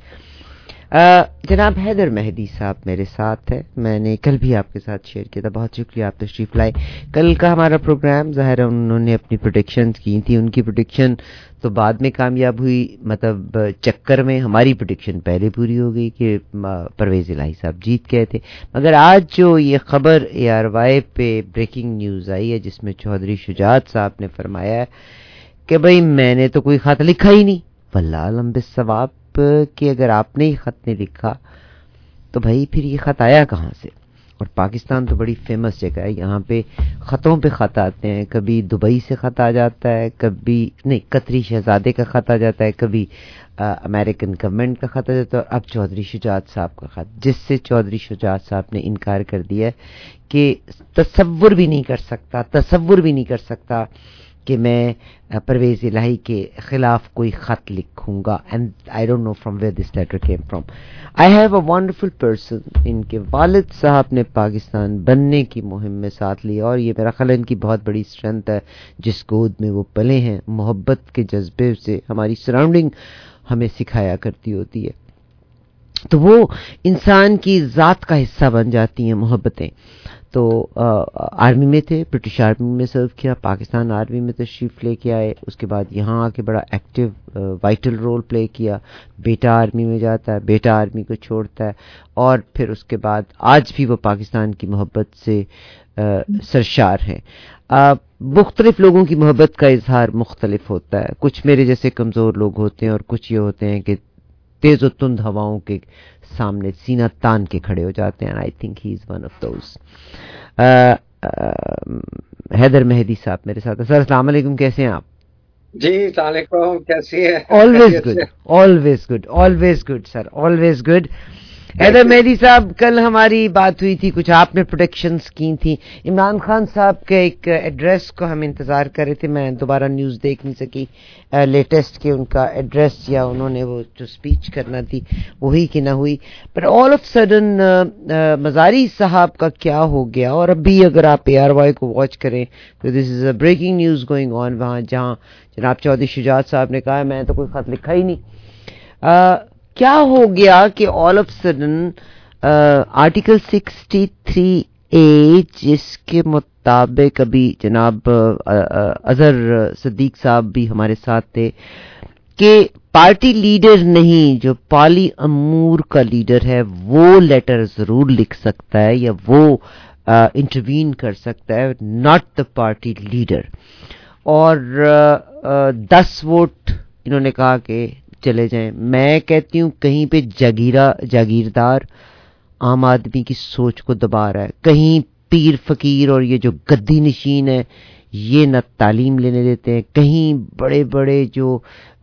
جناب حیدر مہدی صاحب میرے ساتھ ہے, میں نے کل بھی آپ کے ساتھ شیئر کیا تھا. بہت شکریہ آپ تشریف لائے. کل کا ہمارا پروگرام ظاہر ہے انہوں نے اپنی پروڈکشنز کی تھی, ان کی پروڈکشن تو بعد میں کامیاب ہوئی, مطلب چکر میں ہماری پروڈکشن پہلے پوری ہو گئی کہ پرویز الہی صاحب جیت گئے تھے. مگر آج جو یہ خبر اے آر وائی پہ بریکنگ نیوز آئی ہے جس میں چودھری شجاعت صاحب نے فرمایا ہے کہ بھئی میں نے تو کوئی خط لکھا ہی نہیں, واللہ علم بالصواب, کہ اگر آپ نے یہ خط نہیں لکھا تو بھائی پھر یہ خط آیا کہاں سے. اور پاکستان تو بڑی فیمس جگہ ہے, یہاں پہ خطوں پہ خط آتے ہیں, کبھی دبئی سے خط آ جاتا ہے, کبھی نہیں قطری شہزادے کا خط آ جاتا ہے, کبھی امریکن گورنمنٹ کا خط آ جاتا ہے, اور اب چودھری شجاعت صاحب کا خط, جس سے چودھری شجاعت صاحب نے انکار کر دیا ہے کہ تصور بھی نہیں کر سکتا تصور بھی نہیں کر سکتا کہ میں پرویز الہی کے خلاف کوئی خط لکھوں گا. And I don't know from where this letter came from. I have a wonderful person. ان کے والد صاحب نے پاکستان بننے کی مہم میں ساتھ لیا, اور یہ میرا خیال ان کی بہت بڑی اسٹرینتھ ہے جس گود میں وہ پلے ہیں. محبت کے جذبے سے ہماری سراؤنڈنگ ہمیں سکھایا کرتی ہوتی ہے, تو وہ انسان کی ذات کا حصہ بن جاتی ہیں محبتیں. تو آرمی میں تھے, برٹش آرمی میں سرو کیا, پاکستان آرمی میں تشریف لے کے آئے, اس کے بعد یہاں آ کے بڑا ایکٹیو وائٹل رول پلے کیا. بیٹا آرمی میں جاتا ہے, بیٹا آرمی کو چھوڑتا ہے, اور پھر اس کے بعد آج بھی وہ پاکستان کی محبت سے سرشار ہیں. مختلف لوگوں کی محبت کا اظہار مختلف ہوتا ہے. کچھ میرے جیسے کمزور لوگ ہوتے ہیں, اور کچھ یہ ہوتے ہیں کہ تیز و تند ہواؤں کے سامنے سینہ تان کے کھڑے ہو جاتے ہیں. I think he is one of those. Haider Mehdi صاحب میرے ساتھ. سر السلام علیکم, کیسے ہیں آپ؟ جی السلام علیکم, کیسی ہے؟ Always good, always good, always good sir, always good. Haider Mehdi صاحب, کل ہماری بات ہوئی تھی, کچھ آپ نے پروڈکشنز کی تھیں. عمران خان صاحب کے ایک ایڈریس کو ہم انتظار کر رہے تھے, میں دوبارہ نیوز دیکھ نہیں سکی لیٹسٹ کہ ان کا ایڈریس یا انہوں نے وہ جو اسپیچ کرنا تھی وہی کہ نہ ہوئی. But all of sudden Mazari صاحب کا کیا ہو گیا, اور اب بھی اگر آپ اے آر وائی کو واچ کریں تو this is a breaking news going on وہاں, جہاں جناب چودھری شجاعت صاحب نے کہا میں تو کوئی خط لکھا ہی نہیں. کیا ہو گیا کہ all of sudden article sixty three A جس کے مطابق ابھی جناب اظہر صدیق صاحب بھی ہمارے ساتھ تھے کہ پارٹی لیڈر نہیں, جو پارلی امور کا لیڈر ہے وہ لیٹر ضرور لکھ سکتا ہے یا وہ انٹروین کر سکتا ہے, ناٹ دا پارٹی لیڈر. اور دس ووٹ انہوں نے کہا کہ چلے جائیں. میں کہتی ہوں کہیں پہ جاگیرہ جاگیردار عام آدمی کی سوچ کو دبا رہا ہے, کہیں پیر فقیر اور یہ جو گدی نشین ہے یہ نہ تعلیم لینے دیتے ہیں, کہیں بڑے بڑے جو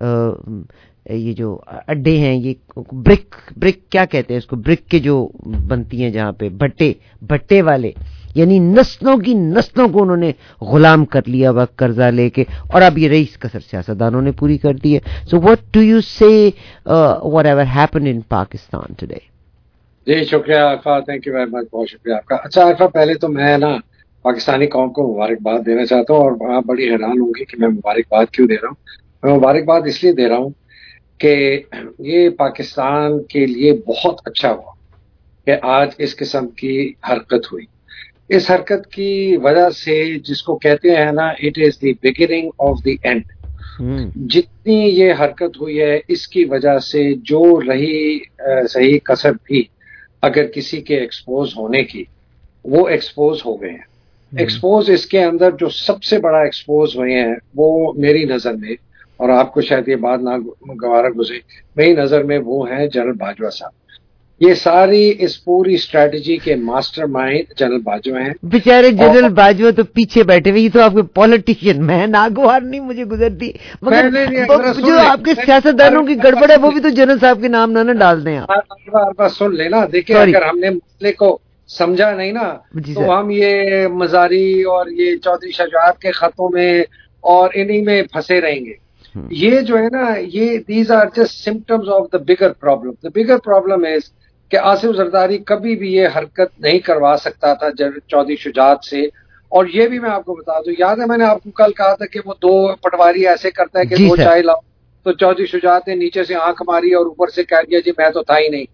یہ جو اڈے ہیں, یہ برک برک کیا کہتے ہیں اس کو, برک کے جو بنتی ہیں جہاں پہ بھٹے بھٹے والے, یعنی نسلوں کی نسلوں کو انہوں نے غلام کر لیا وقت قرضہ لے کے, اور اب یہ رئیس کثر سیاستدانوں نے پوری کر دی ہے. So what do you say whatever happen in Pakistan today? جی شکریہ عرفہ, تھینک یو ویری مچ, بہت شکریہ آپ کا. اچھا عرفہ, پہلے تو میں نا پاکستانی قوم کو مبارکباد دینا چاہتا ہوں, اور آپ بڑی حیران ہوں گی کہ میں مبارکباد کیوں دے رہا ہوں. میں مبارکباد اس لیے دے رہا ہوں کہ یہ پاکستان کے لیے بہت اچھا ہوا کہ آج اس قسم کی حرکت ہوئی. اس حرکت کی وجہ سے جس کو کہتے ہیں نا, it is the beginning of the end. جتنی یہ حرکت ہوئی ہے اس کی وجہ سے جو رہی صحیح کسر بھی اگر کسی کے ایکسپوز ہونے کی, وہ ایکسپوز ہو گئے ہیں. ایکسپوز اس کے اندر جو سب سے بڑا ایکسپوز ہوئے ہیں وہ میری نظر میں, اور آپ کو شاید یہ بات نہ گوارا گزرے, میری نظر میں وہ ہیں جنرل باجوہ صاحب. ये सारी इस पूरी स्ट्रेटजी के मास्टरमाइंड जनरल बाजवा हैं। बेचारे जनरल बाजवा तो पीछे बैठे हुए, ये तो आपके पॉलिटिशियन, मैं नागवार नहीं मुझे गुजरती, मगर जो आपके सियासतदानों की गड़बड़ है वो भी तो जनरल साहब के नाम ना ना डाल दें आप। बार बार सुन लेना, देखिए अगर हमने मसले को समझा नहीं ना तो हम ये मजारी और ये चौधरी शजात के खतों में और इन्हीं में फंसे रहेंगे। ये जो है ना, ये these are just symptoms of the bigger problem. The bigger problem is कि आसिफ जरदारी कभी भी ये हरकत नहीं करवा सकता था चौधरी शुजात से। और ये भी मैं आपको बता दूं, याद है मैंने आपको कल कहा था कि वो दो पटवारी ऐसे करता है कि दो चाय लाओ, तो चौधरी शुजात ने नीचे से आंख मारी और ऊपर से कह दिया जी मैं तो था ही नहीं।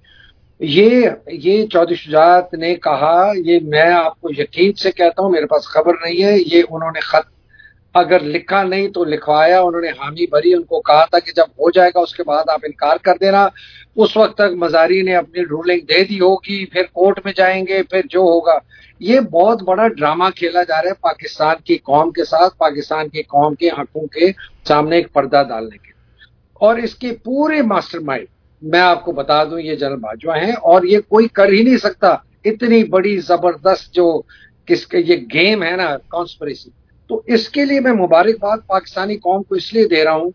ये ये चौधरी शुजात ने कहा, ये मैं आपको यकीन से कहता हूं, मेरे पास खबर नहीं है, ये उन्होंने खत अगर लिखा नहीं तो लिखवाया, उन्होंने हामी भरी, उनको कहा था कि जब हो जाएगा उसके बाद आप इनकार कर देना। उस वक्त तक मजारी ने अपनी रूलिंग दे दी होगी, फिर कोर्ट में जाएंगे, फिर जो होगा। ये बहुत बड़ा ड्रामा खेला जा रहा है पाकिस्तान की कौम के साथ, पाकिस्तान की कौम के आंखों के सामने एक पर्दा डालने के। और इसके पूरे मास्टरमाइंड मैं आपको बता दूं ये जनरल बाजवा हैं, और ये कोई कर ही नहीं सकता इतनी बड़ी जबरदस्त जो किसके ये गेम है ना, कॉन्स्पिरेसी। तो इसके लिए मैं मुबारकबाद पाकिस्तानी कौम को इसलिए दे रहा हूं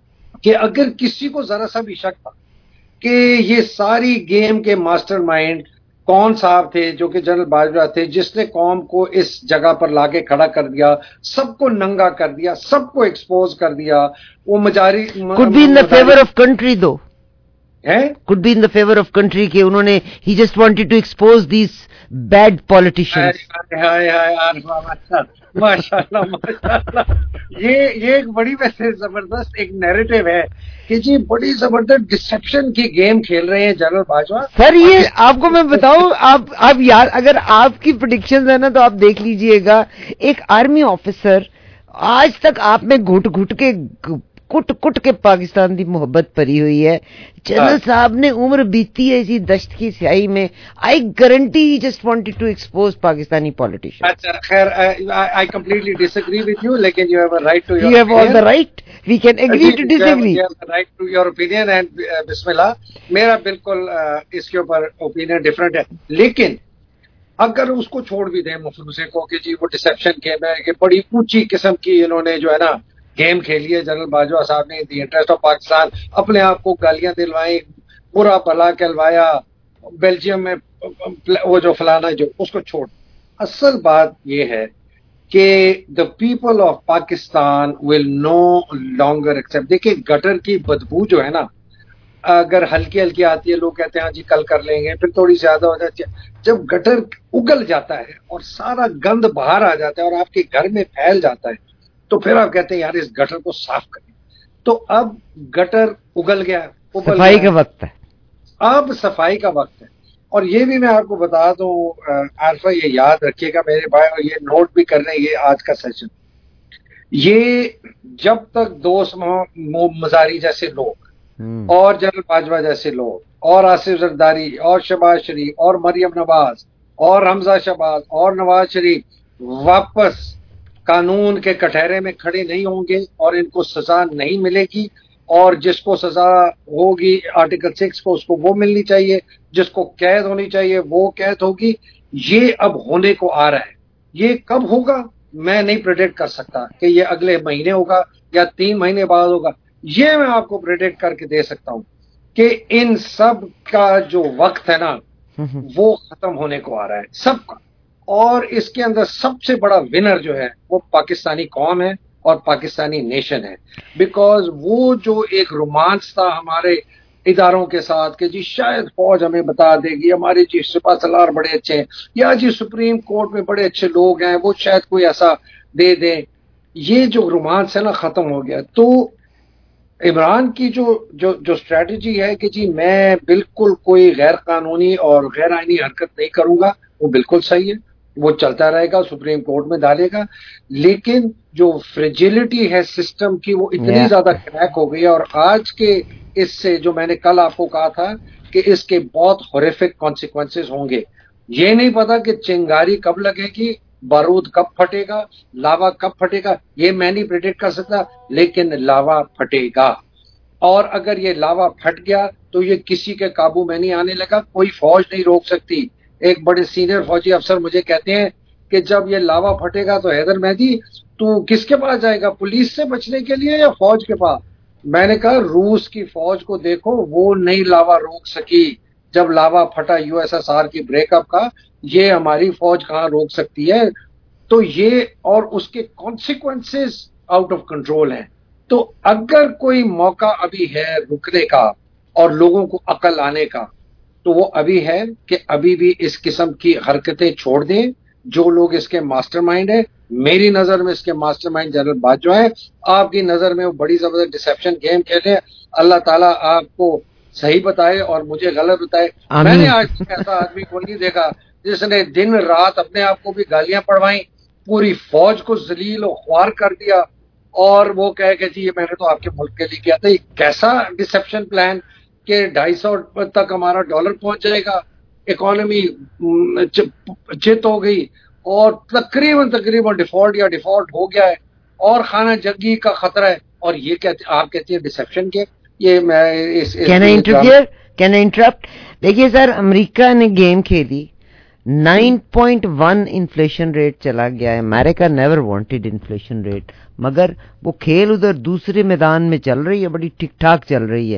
कि अगर किसी को जरा सा भी शक था कि ये सारी गेम के मास्टरमाइंड कौन साहब थे, जो कि जनरल बाजवा थे, जिसने कौम को इस जगह पर लाके खड़ा कर दिया, सबको नंगा कर दिया, सबको एक्सपोज कर दिया। वो Mazari could be in the favour of country दो है, could be in the favour of country के उन्होंने ही just wanted to expose these bad politicians. हाय हाय हाय माशाल्लाह माशाल्लाह, ये ये एक बड़ी वैसे जबरदस्त एक नैरेटिव है कि जी बड़ी जबरदस्त डिसेप्शन की गेम खेल रहे हैं जनरल बाजवा। सर ये आपको मैं बताऊं, आप आप यार अगर आपकी प्रेडिक्शंस है ना तो आप देख लीजिएगा, एक आर्मी ऑफिसर आज तक आप में घुट घुट के कुट कुट के पाकिस्तान की मोहब्बत भरी हुई है। जनरल साहब ने उम्र बीती है इसी दश्त की स्याही में। I guarantee he just wanted to expose Pakistani politicians. अच्छा खैर, I completely disagree with you, लेकिन you have a right to your you have all the right, we can agree to disagree, you have the right to your opinion and बिस्मिल्लाह। मेरा बिल्कुल uh, इसके ऊपर ओपिनियन डिफरेंट है, लेकिन अगर उसको छोड़ भी दें मफरूजे को कि जी वो डिसेप्शन गेम है, कि बड़ी ऊंची किस्म की इन्होंने जो है ना गेम खेली है जनरल बाजवा साहब ने, दी इंटरेस्ट ऑफ पाकिस्तान, अपने आप को गालियां दिलवाई, बुरा भला कहलवाया, बेल्जियम में वो जो फलाना जो, उसको छोड़। असल बात ये है कि the people of Pakistan will no longer accept. देखिए गटर की बदबू जो है ना, अगर हल्की हल्की आती है, लोग कहते हैं हाँ जी कल कर लेंगे, फिर थोड़ी ज्यादा हो जाती है। जब गटर उगल जाता है और सारा गंद बाहर आ जाता है और आपके घर में फैल जाता है, तो फिर आप कहते हैं यार इस गटर को साफ करें। तो अब गटर उगल गया, सफाई का वक्त है, अब सफाई का वक्त है। और ये भी मैं आपको बता दूं आरफा, ये याद रखिएगा मेरे भाई, और ये नोट भी कर रहे हैं, ये आज का सेशन, ये जब तक दोस्त मजारी जैसे लोग और जनरल बाजवा जैसे लोग और आसिफ जरदारी और शहबाज शरीफ और मरियम नवाज और हमजा शहबाज और नवाज शरीफ वापस कानून के कटहरे में खड़े नहीं होंगे और इनको सजा नहीं मिलेगी, और जिसको सजा होगी आर्टिकल सिक्स को उसको वो मिलनी चाहिए, जिसको कैद होनी चाहिए वो कैद होगी। ये अब होने को आ रहा है। ये कब होगा मैं नहीं प्रेडिक्ट कर सकता कि ये अगले महीने होगा या तीन महीने बाद होगा। ये मैं आपको प्रेडिक्ट करके दे सकता हूं कि इन सब का जो वक्त है ना वो खत्म होने को आ रहा है सबका, और इसके अंदर सबसे बड़ा विनर जो है वो पाकिस्तानी कौम है और पाकिस्तानी नेशन है। बिकॉज वो जो एक रोमांस था हमारे इदारों के साथ कि जी शायद फौज हमें बता देगी, हमारे जी सिपा सलार बड़े अच्छे हैं, या जी सुप्रीम कोर्ट में बड़े अच्छे लोग हैं, वो शायद कोई ऐसा दे दें, ये जो रोमांस है ना खत्म हो गया। तो इमरान की जो जो जो स्ट्रेटजी है कि जी मैं बिल्कुल कोई गैर कानूनी और गैर आईनी हरकत नहीं करूंगा, वो बिल्कुल सही है, वो चलता रहेगा, सुप्रीम कोर्ट में डालेगा। लेकिन जो फ्रेजिलिटी है सिस्टम की वो इतनी yeah. ज्यादा क्रैक हो गई है, और आज के इससे जो मैंने कल आपको कहा था कि इसके बहुत हॉरिफिक कॉन्सिक्वेंसेस होंगे। ये नहीं पता कि चिंगारी कब लगेगी, बारूद कब फटेगा, लावा कब फटेगा, ये मैं नहीं प्रेडिक्ट कर सकता, लेकिन लावा फटेगा। اور اگر یہ لاوا پھٹ گیا تو یہ کسی کے قابو میں نہیں آنے لگا, کوئی فوج نہیں روک سکتی. ایک بڑے سینئر فوجی افسر مجھے کہتے ہیں کہ جب یہ لاوا پھٹے گا تو حیدر مہدی تو کس کے پاس جائے گا, پولیس سے بچنے کے لیے یا فوج کے پاس؟ میں نے کہا روس کی فوج کو دیکھو, وہ نہیں لاوا روک سکی جب لاوا پھٹا یو ایس ایس آر کی بریک اپ کا, یہ ہماری فوج کہاں روک سکتی ہے؟ تو یہ اور اس کے کانسیکوینسز آؤٹ آف کنٹرول ہیں. تو اگر کوئی موقع ابھی ہے رکنے کا اور لوگوں کو عقل آنے کا تو وہ ابھی ہے کہ ابھی بھی اس قسم کی حرکتیں چھوڑ دیں. جو لوگ اس کے ماسٹر مائنڈ ہیں, میری نظر میں اس کے ماسٹر مائنڈ جنرل باجوہ ہیں, آپ کی نظر میں وہ بڑی زبردست ڈسیپشن گیم کھیلے. اللہ تعالیٰ آپ کو صحیح بتائے اور مجھے غلط بتائے. میں نے آج تک ایسا آدمی کو نہیں دیکھا جس نے دن رات اپنے آپ کو بھی گالیاں پڑھوائیں, پوری فوج کو ذلیل و خوار کر دیا اور وہ کہے کہ جی یہ میں نے تو آپ کے ملک کے لیے کیا تھا. یہ کیسا ڈسیپشن پلان کہ ڈھائی سو تک ہمارا ڈالر پہنچ جائے گا, اکانومی چت ہو گئی اور تقریباً تقریباً ڈیفالٹ یا ڈیفالٹ ہو گیا ہے اور خانہ جنگی کا خطرہ ہے, اور یہ کہتے آپ کہتے ہیں ڈسیپشن کے. یہ میں can I interfere can I interrupt دیکھیے سر, امریکہ نے گیم کھیلی, nine point one inflation rate چلا گیا ہے. امریکہ نیور وانٹیڈ انفلیشن ریٹ, مگر وہ کھیل ادھر دوسرے میدان میں چل رہی ہے, بڑی ٹھیک ٹھاک چل رہی ہے.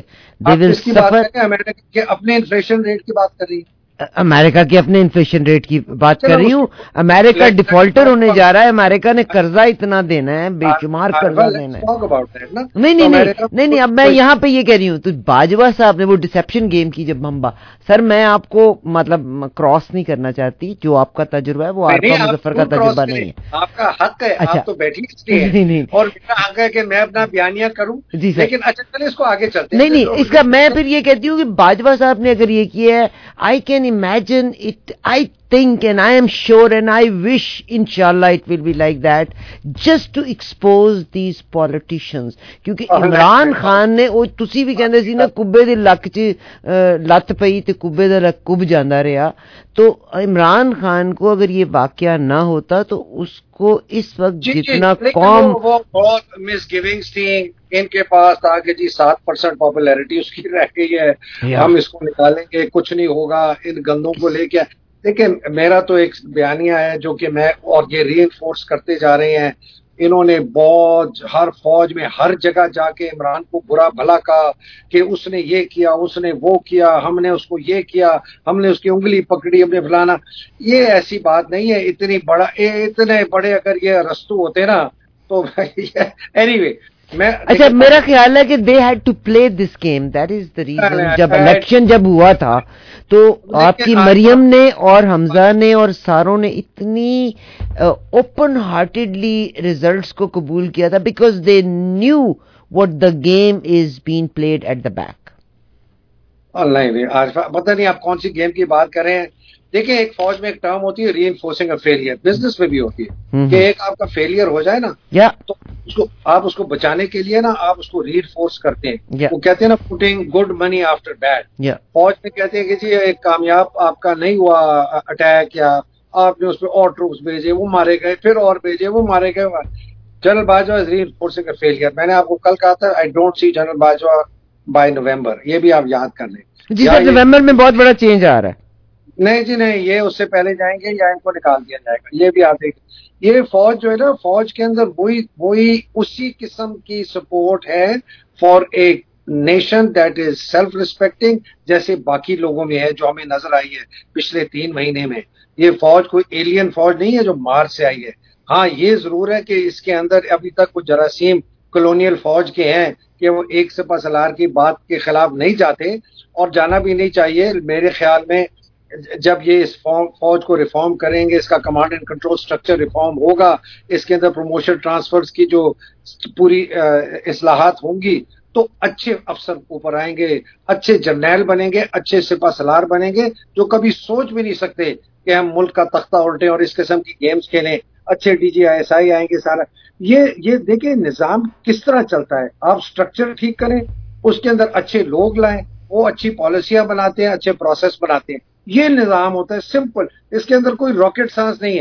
امریکہ کے اپنے انفلیشن ریٹ کی بات کر رہی ہے, امریکہ کے اپنے انفلیشن ریٹ کی بات کر رہی ہوں. امریکہ ڈیفالٹر ہونے جا رہا ہے, امریکہ نے قرضہ اتنا دینا ہے, بے شمار قرضہ دینا ہے. نہیں نہیں نہیں نہیں اب میں یہاں پہ یہ کہہ رہی ہوں, تو باجوہ صاحب نے وہ ڈسیپشن گیم کی جب ہم سر, میں آپ کو مطلب کراس نہیں کرنا چاہتی, جو آپ کا تجربہ ہے وہ عارفہ مظفر کا تجربہ نہیں ہے. آپ کا حق ہے, آپ تو بیٹھی اس لیے, اور میرا حق ہے کہ میں اپنا بیانیہ کروں, لیکن اچھا چلے اس کو آگے چلتے ہیں. نہیں نہیں اس کا میں پھر یہ کہتی ہوں کہ باجوہ صاحب نے اگر یہ کیا ہے, I can imagine it, I think and I am sure and I wish inshallah it will be like that, just to expose these politicians. کیونکہ عمران خان نے وہ تسی بھی کہندے سی نا کبے دی لک چ لت پئی تے کبے دا لک کب جاندا رہیا, تو عمران خان کو اگر یہ واقعہ نہ ہوتا تو اس کو اس وقت جتنا قوم وہ بہت مس گیونگز تھیں ان کے پاس تھا کہ جی سات پرسینٹ پاپولیرٹی اس کی رہ گئی ہے, ہم اس کو نکالیں گے, کچھ نہیں ہوگا ان گندوں کو لے کے. لیکن میرا تو ایک بیانیہ ہے جو کہ میں اور یہ ری انفورس کرتے جا رہے ہیں, انہوں نے بہت ہر فوج میں ہر جگہ جا کے عمران کو برا بھلا کہا کہ اس نے یہ کیا, اس نے وہ کیا, ہم نے اس کو یہ کیا, ہم نے اس کی انگلی پکڑی, ہم نے فلانا. یہ ایسی بات نہیں ہے, اتنی بڑا اتنے بڑے اگر یہ رستو ہوتے نا تو اینی وے. اچھا میرا خیال ہے کہ they had to play this game, that is the reason. جب الیکشن جب ہوا تھا تو آپ کی مریم نے اور حمزہ نے اور ساروں نے اتنی اوپن ہارٹیڈلی ریزلٹس کو قبول کیا تھا, because they knew what the game is being played at the back. نہیں آج پتہ نہیں آپ کون سی گیم کی بات کر رہے ہیں. دیکھیں ایک فوج میں ایک ٹرم ہوتی ہے reinforcing a failure, business میں بھی ہوتی ہے کہ ایک آپ کا فیلئر ہو جائے نا تو اس کو آپ اس کو بچانے کے لیے نا آپ اس کو ری انفورس کرتے ہیں. وہ کہتے ہیں نا putting good money after bad. فوج میں کہتے ہیں کہ جی ایک کامیاب آپ کا نہیں ہوا اٹیک یا آپ نے اس پہ اور ٹروپس بھیجے وہ مارے گئے, پھر اور بھیجے وہ مارے گئے. General Bajwa is reinforcing a failure. میں نے آپ کو کل کہا تھا I don't see general Bajwa by November, یہ بھی آپ یاد کر لیں. جی سر نومبر میں بہت بڑا چینج آ رہا ہے. نہیں جی نہیں, یہ اس سے پہلے جائیں گے یا ان کو نکال دیا جائے گا, یہ بھی آپ دیکھ. یہ فوج جو ہے نا, فوج کے اندر وہی وہی اسی قسم کی سپورٹ ہے for a nation that is self respecting, جیسے باقی لوگوں میں ہے جو ہمیں نظر آئی ہے پچھلے تین مہینے میں. یہ فوج کوئی ایلین فوج نہیں ہے جو مارس سے آئی ہے. ہاں یہ ضرور ہے کہ اس کے اندر ابھی تک کچھ جراثیم کلونیل فوج کے ہیں کہ وہ ایک سپہ سالار کی بات کے خلاف نہیں جاتے اور جانا بھی نہیں چاہیے. میرے خیال میں جب یہ اس فوج کو ریفارم کریں گے, اس کا command and control structure reform ہوگا, اس کے اندر پروموشن ٹرانسفرز کی جو پوری اصلاحات ہوں گی تو اچھے افسر اوپر آئیں گے, اچھے جرنیل بنیں گے, اچھے سپہ سالار بنیں گے جو کبھی سوچ بھی نہیں سکتے کہ ہم ملک کا تختہ الٹیں اور اس قسم کی گیمز کھیلیں. اچھے D G I S I آئیں گے. سارا یہ یہ دیکھیں نظام کس طرح چلتا ہے. آپ سٹرکچر ٹھیک کریں, اس کے اندر اچھے لوگ لائیں, وہ اچھی پالیسیاں بناتے ہیں, اچھے پروسیس بناتے ہیں. یہ نظام ہوتا ہے سمپل, اس کے اندر کوئی راکٹ سائنس نہیں ہے.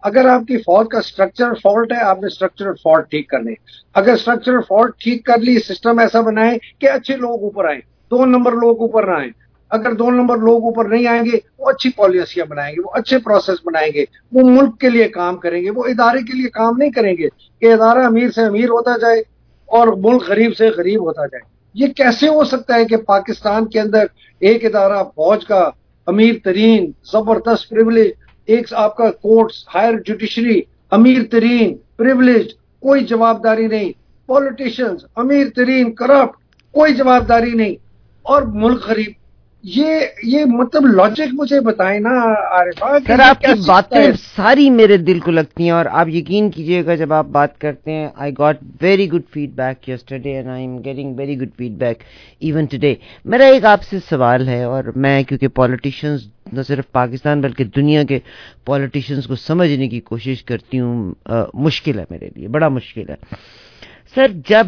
اگر آپ کی فوج کا اسٹرکچرل فالٹ ہے، آپ نے اسٹرکچرل فالٹ ٹھیک کرنے. اگر اسٹرکچرل فالٹ ٹھیک کر لی، سسٹم ایسا بنائے کہ اچھے لوگ اوپر آئیں، دو نمبر لوگ اوپر نہ آئیں. اگر دو نمبر لوگ اوپر نہیں آئیں گے، وہ اچھی پالیسیاں بنائیں گے، وہ اچھے پروسیس بنائیں گے، وہ ملک کے لیے کام کریں گے، وہ ادارے کے لیے کام نہیں کریں گے کہ ادارہ امیر سے امیر ہوتا جائے اور ملک غریب سے غریب ہوتا جائے. یہ کیسے ہو سکتا ہے کہ پاکستان کے اندر ایک ادارہ فوج کا امیر ترین زبردست پریولیج، ایک آپ کا کورٹس ہائر جوڈیشری امیر ترین پریولیج، کوئی جواب داری نہیں، پولیٹیشنز امیر ترین کرپٹ، کوئی جواب داری نہیں، اور ملک غریب. یہ یہ مطلب لاجک مجھے بتائیں نا عارفہ. سر آپ کی باتیں ساری میرے دل کو لگتی ہیں، اور آپ یقین کیجئے گا جب آپ بات کرتے ہیں I got very good feedback yesterday and I am getting very good feedback even today. میرا ایک آپ سے سوال ہے، اور میں کیونکہ پولیٹیشنز نہ صرف پاکستان بلکہ دنیا کے پولیٹیشنز کو سمجھنے کی کوشش کرتی ہوں، آ, مشکل ہے میرے لیے، بڑا مشکل ہے. سر جب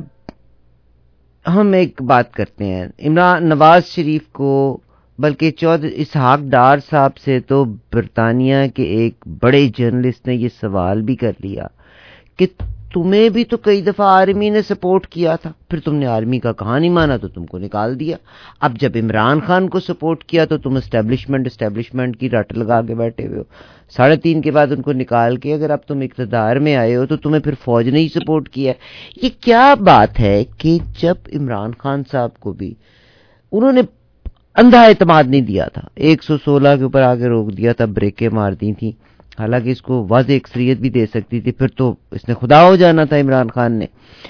ہم ایک بات کرتے ہیں عمران نواز شریف کو، بلکہ چودھری اسحاق ڈار صاحب سے تو برطانیہ کے ایک بڑے جرنلسٹ نے یہ سوال بھی کر لیا کہ تمہیں بھی تو کئی دفعہ آرمی نے سپورٹ کیا تھا، پھر تم نے آرمی کا کہا نہیں مانا تو تم کو نکال دیا. اب جب عمران خان کو سپورٹ کیا تو تم اسٹیبلشمنٹ اسٹیبلشمنٹ کی رٹ لگا کے بیٹھے ہوئے ہو. ساڑھے تین کے بعد ان کو نکال کے اگر اب تم اقتدار میں آئے ہو تو تمہیں پھر فوج نے ہی سپورٹ کیا. یہ کیا بات ہے کہ جب عمران خان صاحب کو بھی انہوں نے اندھا اعتماد نہیں دیا تھا، ایک سو سولہ کے اوپر آگے روک دیا تھا، بریکیں مار دی تھیں، حالانکہ اس کو واضح اکثریت بھی دے سکتی تھی، پھر تو اس نے خدا ہو جانا تھا عمران خان نے.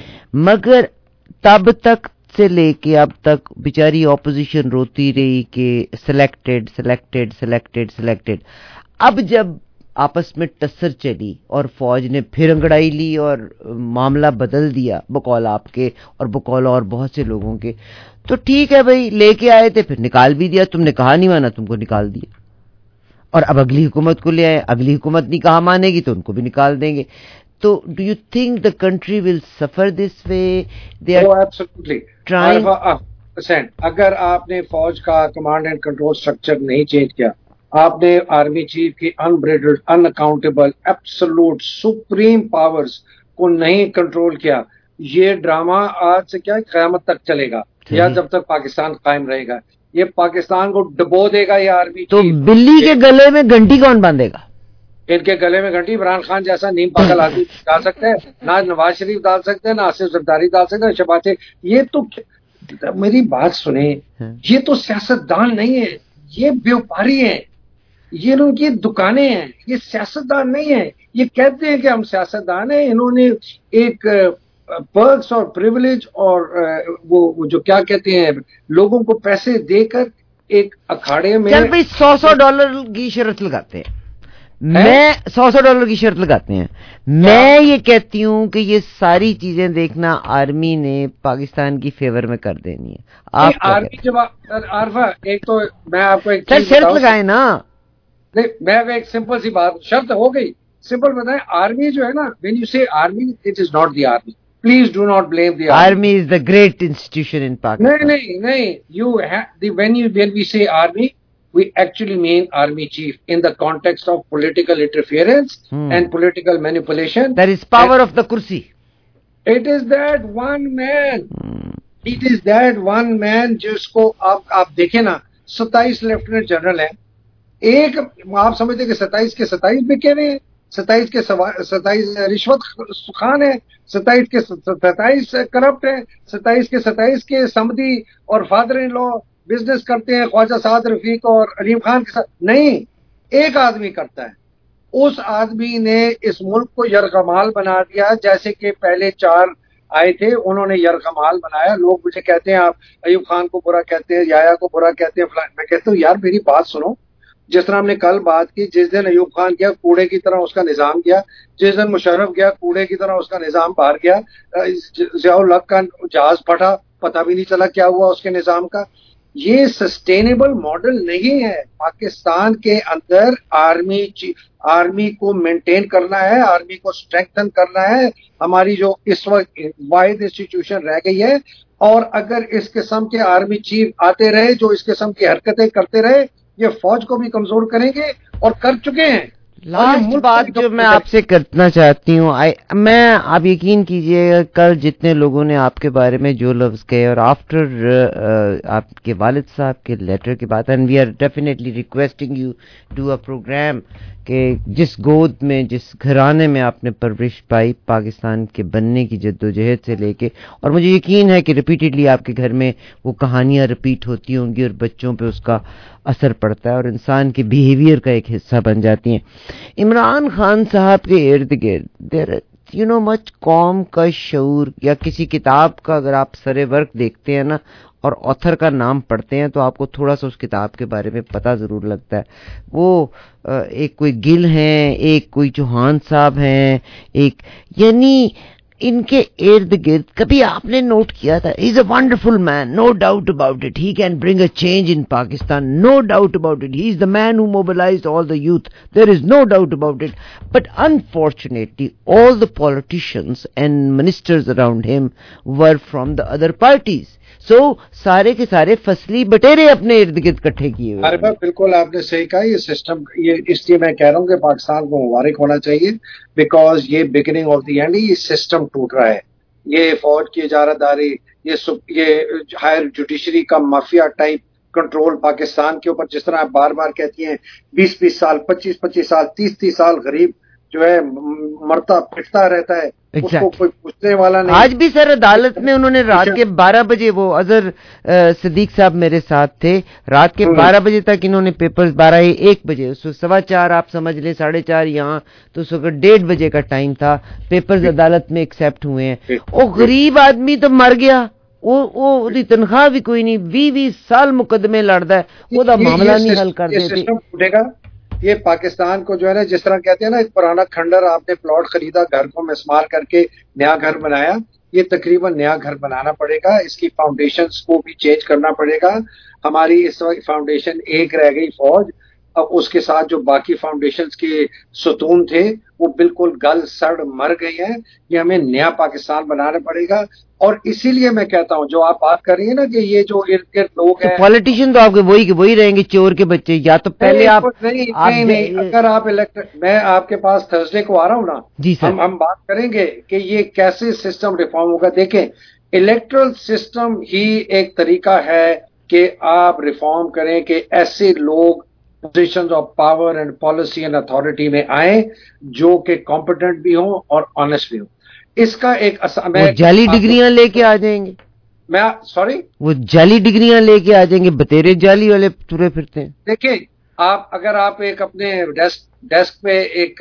مگر تب تک سے لے کے اب تک بیچاری اپوزیشن روتی رہی کہ سلیکٹڈ سلیکٹڈ سلیکٹڈ سلیکٹڈ. اب جب آپس میں ٹسر چلی اور فوج نے پھر انگڑائی لی اور معاملہ بدل دیا بقول آپ کے اور بقول اور بہت سے لوگوں کے، تو ٹھیک ہے بھائی، لے کے آئے تھے پھر نکال بھی دیا، تم نے کہا نہیں مانا تم کو نکال دیا، اور اب اگلی حکومت کو لے آئے، اگلی حکومت نہیں کہا مانے گی تو ان کو بھی نکال دیں گے. تو do you think the country will suffer this way? They are trying. اگر آپ نے فوج کا کمانڈ اینڈ کنٹرول اسٹرکچر نہیں چینج کیا، آپ نے آرمی چیف کی unbridled unaccountable absolute supreme powers کو نہیں کنٹرول کیا، یہ ڈرامہ آج سے کیا قیامت تک چلے گا یا جب تک پاکستان قائم رہے گا. یہ پاکستان کو ڈبو دے گا یہ آرمی. تو بلی کے گلے میں گھنٹی کون باندھے گا؟ ان کے گلے میں گھنٹی عمران خان جیسا نیم پاگل آدمی ڈال سکتے ہیں، نہ نواز شریف ڈال سکتے ہیں، نہ آصف زرداری ڈال سکتے ہیں، شہباز. یہ تو میری بات سنیں، یہ تو سیاست دان نہیں ہے، یہ بیوپاری ہیں، یہ ان کی دکانیں ہیں، یہ سیاست دان نہیں ہے. یہ کہتے ہیں کہ ہم سیاست دان ہیں، انہوں نے ایک پرکس اور پریولیج اور وہ جو کیا کہتے ہیں لوگوں کو پیسے دے کر ایک اکھاڑے میں چل بھائی سو سو ڈالر کی شرط لگاتے ہیں، میں سو سو ڈالر کی شرط لگاتے ہیں. میں یہ کہتی ہوں کہ یہ ساری چیزیں دیکھنا آرمی نے پاکستان کی فیور میں کر دینی ہے. آپ آرمی جب عارفہ ایک تو میں آپ کو ایک شرط لگائے نا، نہیں میں ایک سمپل سی بات، شرط ہو گئی سمپل بتائیں. آرمی جو ہے نا، when you say army it is not the army. Please do not blame the army. Army is the great institution in Pakistan. No, no, no. You have the when you when we say army, we actually mean army chief in the context of political interference hmm. and political manipulation. That is power and of the kursi. It is that one man. Hmm. It is that one man jisko aap aap dekhe na ستائیس لیفٹیننٹ جنرل ہیں. ایک آپ سمجھتے ہیں کہ ستائیس کے ستائیس بکے ہوئے ہیں، ستائیس کے ستائیس رشوت خان ہیں، ستائیس کے ستائیس کرپٹ ہیں، ستائیس کے ستائیس کے سمدی اور فادر ان لا بزنس کرتے ہیں خواجہ سعد رفیق اور علیم خان کے ساتھ. نہیں، ایک آدمی کرتا ہے. اس آدمی نے اس ملک کو یرغمال بنا دیا، جیسے کہ پہلے چار آئے تھے انہوں نے یرغمال بنایا. لوگ مجھے کہتے ہیں آپ ایوب خان کو برا کہتے ہیں، یایا کو برا کہتے ہیں، فلان. میں کہتا ہوں یار میری بات سنو. جس طرح ہم نے کل بات کی، جس دن ایوب خان گیا کوڑے کی طرح اس کا نظام گیا، جس دن مشرف گیا کوڑے کی طرح اس کا نظام باہر گیا. ضیاء الحق کا جہاز پھٹا، پتہ بھی نہیں چلا کیا ہوا اس کے نظام کا. یہ سسٹینیبل ماڈل نہیں ہے. پاکستان کے اندر آرمی آرمی کو مینٹین کرنا ہے، آرمی کو اسٹرینتھن کرنا ہے. ہماری جو اس وقت واحد انسٹیٹیوشن رہ گئی ہے، اور اگر اس قسم کے آرمی چیف آتے رہے جو اس قسم کی حرکتیں کرتے رہے، یہ فوج کو بھی کمزور کریں گے اور کر چکے ہیں. لاسٹ بات جو میں آپ سے کرنا چاہتی ہوں, میں آپ یقین کیجئے کل جتنے لوگوں نے آپ کے بارے میں جو لفظ کہے, اور آفٹر آپ کے والد صاحب کے لیٹر کے بعد, and we are definitely requesting you to a program کہ جس گود میں جس گھرانے میں آپ نے پرورش پائی پاکستان کے بننے کی جدوجہد سے لے کے, اور مجھے یقین ہے کہ ریپیٹڈلی آپ کے گھر میں وہ کہانیاں ریپیٹ ہوتی ہوں گی اور بچوں پہ اس کا اثر پڑتا ہے اور انسان کے بیہیویئر کا ایک حصہ بن جاتی ہیں. عمران خان صاحب کے ارد گرد دیر یو نو مچ قوم کا شعور, یا کسی کتاب کا اگر آپ سر ورق دیکھتے ہیں نا اور آتھر کا نام پڑھتے ہیں تو آپ کو تھوڑا سا اس کتاب کے بارے میں پتہ ضرور لگتا ہے. وہ ایک کوئی گل ہیں, ایک کوئی چوہان صاحب ہیں, ایک یعنی ان کے ارد گرد کبھی آپ نے نوٹ کیا تھا, he is a wonderful man, no doubt about it, he can bring a change in Pakistan, no doubt about it, he is the man who mobilized all the youth, there is no doubt about it, but unfortunately all the politicians and ministers around him were from the other parties, so سارے کے سارے فصلی بٹیرے اپنے ارد گرد کٹھے کیے ہوئے. ارے بھائی بالکل آپ نے صحیح کہا, یہ سسٹم, یہ اس لیے میں کہہ رہا ہوں کہ پاکستان کو مبارک ہونا چاہیے, بیکاز یہ بگننگ آف دی اینڈ, یہ سسٹم ٹوٹ رہا ہے. یہ فوج کی اجارہ داری, یہ یہ ہائر جوڈیشری کا مافیا ٹائپ کنٹرول پاکستان کے اوپر, جس طرح آپ بار بار کہتی ہیں بیس بیس سال, پچیس پچیس سال, تیس تیس سال غریب جو ہے مرتا پٹتا رہتا ہے, اس کو کوئی پوچھنے والا نہیں. آج بھی سر عدالت میں انہوں نے رات کے بارہ بجے, وہ اظہر صدیق صاحب میرے ساتھ تھے, رات کے بارہ بجے تک انہوں نے پیپرز, بارہ ایک بجے, سوا چار آپ سمجھ لیں, ساڑھے چار یہاں, تو اس وقت ڈیڑھ بجے کا ٹائم تھا, پیپرز عدالت میں ایکسیپٹ ہوئے ہیں. وہ غریب آدمی تو مر گیا, وہ تنخواہ بھی کوئی نہیں, بیس بیس سال مقدمے لڑتا ہے, وہ تو معاملہ نہیں حل کر دیتے. یہ پاکستان کو جو ہے نا, جس طرح کہتے ہیں نا, ایک پرانا کھنڈر آپ نے پلاٹ خریدا, گھر کو مسمار کر کے نیا گھر بنایا, یہ تقریباً نیا گھر بنانا پڑے گا, اس کی فاؤنڈیشنز کو بھی چینج کرنا پڑے گا. ہماری اس وقت فاؤنڈیشن ایک رہ گئی فوج, اب اس کے ساتھ جو باقی فاؤنڈیشنز کے ستون تھے وہ بالکل گل سڑ مر گئی ہیں. یہ ہمیں نیا پاکستان بنانا پڑے گا, اور اسی لیے میں کہتا ہوں جو آپ بات کر رہی ہیں نا کہ یہ جو ارد گرد لوگ ہیں, پولیٹیشین تو آپ کے وہی وہی رہیں گے, چور کے بچے, یا تو پہلے آپ نہیں نہیں اگر آپ الیکٹ, میں آپ کے پاس تھرسڈے کو آ رہا ہوں نا, ہم ہم بات کریں گے کہ یہ کیسے سسٹم ریفارم ہوگا. دیکھیں, الیکٹرل سسٹم ہی ایک طریقہ ہے کہ آپ ریفارم کریں کہ ایسے لوگ positions of power and policy and authority میں آئیں جو کہ کمپیٹنٹ بھی ہوں اور آنےسٹ بھی ہوں. اس کا ایک وہ جعلی ڈگریاں لے کے آ جائیں گے, میں سوری وہ جعلی ڈگریاں لے کے آ جائیں گے, بتیرے جعلی والے ترے پھرتے ہیں. دیکھیں آپ, اگر آپ ایک اپنے ڈیسک ڈیسک پہ ایک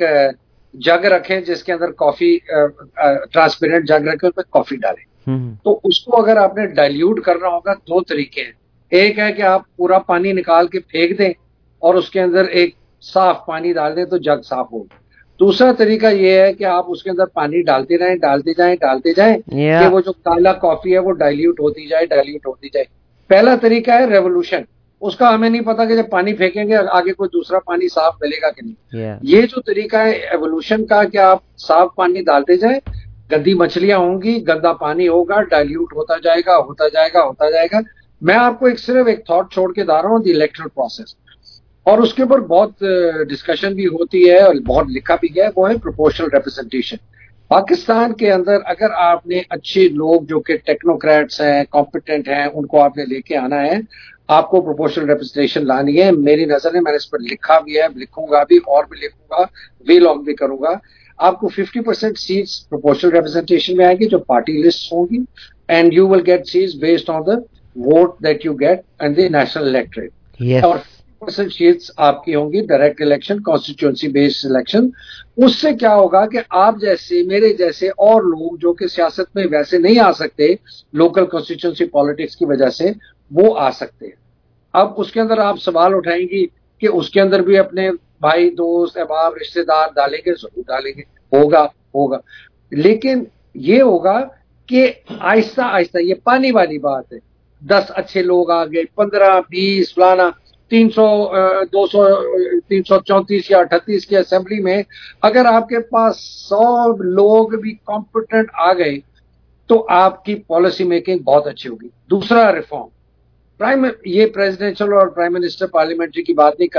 جگ رکھیں جس کے اندر کافی, ٹرانسپیرنٹ جگ رکھیں, اس پہ کافی ڈالیں, تو اس کو اگر آپ نے ڈائلیوٹ کرنا ہوگا, دو طریقے ہیں. ایک ہے کہ آپ پورا پانی نکال کے پھینک دیں اور اس کے اندر ایک صاف پانی ڈال دیں تو جگ صاف ہوگا. دوسرا طریقہ یہ ہے کہ آپ اس کے اندر پانی ڈالتے رہیں ڈالتے جائیں ڈالتے جائیں yeah. کہ وہ جو کالا کافی ہے وہ ڈائلیوٹ ہوتی جائے ڈائلیوٹ ہوتی جائے. پہلا طریقہ ہے ریولوشن, اس کا ہمیں نہیں پتا کہ جب پانی پھینکیں گے آگے کوئی دوسرا پانی صاف ملے گا کہ نہیں. yeah. یہ جو طریقہ ہے ایوولوشن کا کہ آپ صاف پانی ڈالتے جائیں, گندی مچھلیاں ہوں گی, گندا پانی ہوگا, ڈائلیوٹ ہوتا جائے گا ہوتا جائے گا ہوتا جائے گا. میں آپ کو ایک صرف ایک تھاٹ چھوڑ کے دا رہا ہوں, دی الیکٹرل پروسیس, اور اس کے اوپر بہت ڈسکشن بھی ہوتی ہے اور بہت لکھا بھی گیا ہے, وہ ہے پروپورشنل ریپرزنٹیشن. پاکستان کے اندر اگر آپ نے اچھے لوگ جو کہ ٹیکنوکریٹس ہیں, کمپیٹنٹ ہیں, ان کو آپ نے لے کے آنا ہے, آپ کو پروپورشنل ریپرزنٹیشن لانی ہے. میری نظر میں میں نے اس پر لکھا بھی ہے, لکھوں گا بھی اور بھی لکھوں گا, وی لاگ بھی کروں گا. آپ کو fifty percent seats proportional representation میں آئے گی جو پارٹی لسٹ ہوں گی, and you will get seats based on the vote that you get and the national electorate. اور پرسینٹ سیٹس آپ کی ہوں گی direct election, constituency based election. اس سے کیا ہوگا کہ آپ جیسے میرے جیسے اور لوگ جو کہ سیاست میں ویسے نہیں آ سکتے لوکل کانسٹیچوئنسی پالیٹکس کی وجہ سے, وہ آ سکتے ہیں. اب اس کے اندر آپ سوال اٹھائیں گی کہ اس کے اندر بھی اپنے بھائی دوست احباب رشتے دار ڈالیں گے, ضرور ڈالیں گے, ہوگا ہوگا لیکن یہ ہوگا کہ آہستہ آہستہ, یہ پانی والی بات ہے. دس اچھے لوگ آ گئے, پندرہ بیس فلانا, تین سو دو سو تین سو چونتیس یا اٹھتیس کی اسمبلی میں اگر آپ کے پاس سو لوگ بھی کمپیٹنٹ آ گئے تو آپ کی پالیسی میکنگ بہت اچھی ہوگی. دوسرا ریفارم, پرائم یہ پریزیڈینشل اور پرائم منسٹر پارلیمنٹری کی بات نہیں کر رہا,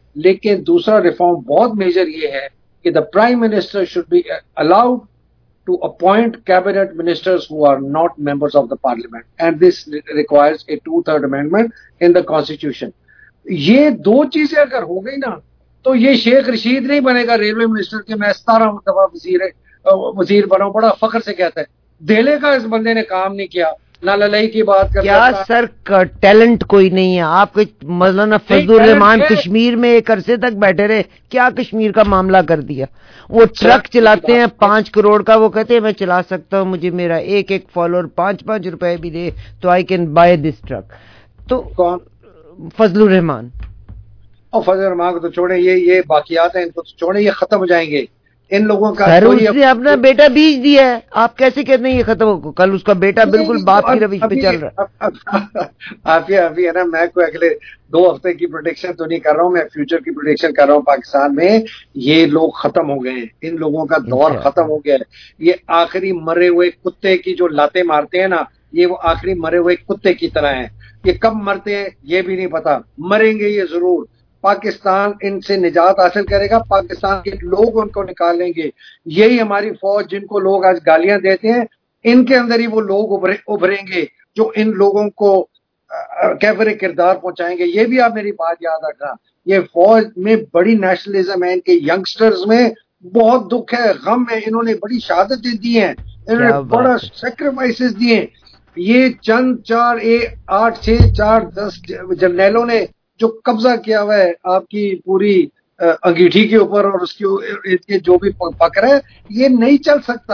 لیکن دوسرا ریفارم بہت میجر یہ ہے کہ the prime minister should be allowed to appoint cabinet ministers who are not members of the parliament, and this requires a two-third amendment in the constitution. یہ دو چیزیں اگر ہو گئی نا تو یہ شیخ رشید نہیں بنے گا ریلوے منسٹر کے میں ستارہ دفعہ وزیر وزیر بنا ہوں، بڑا فخر سے کہتا ہے دہلے کا اس بندے نے کام نہیں کیا، نہ للائی کی بات کرتا کیا سر ٹیلنٹ کوئی نہیں ہے آپ کے؟ مولانا فضل الرحمان کشمیر میں ایک عرصے تک بیٹھے رہے، کیا کشمیر کا معاملہ کر دیا؟ وہ ٹرک چلاتے ہیں پانچ کروڑ کا، وہ کہتے ہیں میں چلا سکتا ہوں، مجھے میرا ایک ایک فالوور پانچ پانچ روپے بھی دے تو I can buy this truck. تو کون؟ فضل الرحمان. اور فضل الرحمان کو تو چھوڑیں، یہ یہ باقیات ہیں ان کو تو چھوڑیں، یہ ختم ہو جائیں گے. ان لوگوں کا سر اس نے اپنا بیٹا بیچ دیا ہے، آپ کیسے کہتے ہیں یہ ختم ہو؟ کل اس کا بیٹا بالکل باپ کی روش پہ چل رہا ہے. آپ یہ ابھی ہے نا، میں کوئی اگلے دو ہفتے کی پروڈکشن تو نہیں کر رہا ہوں، میں فیوچر کی پروڈکشن کر رہا ہوں. پاکستان میں یہ لوگ ختم ہو گئے ہیں، ان لوگوں کا دور ختم ہو گیا ہے. یہ آخری مرے ہوئے کتے کی جو لاتیں مارتے ہیں نا، یہ وہ آخری مرے ہوئے کتے کی طرح ہیں. یہ کب مرتے ہیں یہ بھی نہیں پتا، مریں گے یہ ضرور. پاکستان ان سے نجات حاصل کرے گا، پاکستان کے لوگ ان کو نکال لیں گے. یہی ہماری فوج جن کو لوگ آج گالیاں دیتے ہیں، ان کے اندر ہی وہ لوگ ابھریں گے جو ان لوگوں کو کیفر کردار پہنچائیں گے. یہ بھی آپ میری بات یاد رکھنا، یہ فوج میں بڑی نیشنلزم ہے، ان کے ینگسٹرز میں بہت دکھ ہے، غم ہے. انہوں نے بڑی شہادتیں دی ہیں، انہوں نے بڑا سیکریفائسز دیے ہیں. یہ چند چار آٹھ چھ چار دس جرنیلوں نے جو قبضہ کیا ہوا ہے آپ کی پوری انگیٹھی کے اوپر اور اس کے جو بھی پکڑ ہے، یہ نہیں چل سکتا.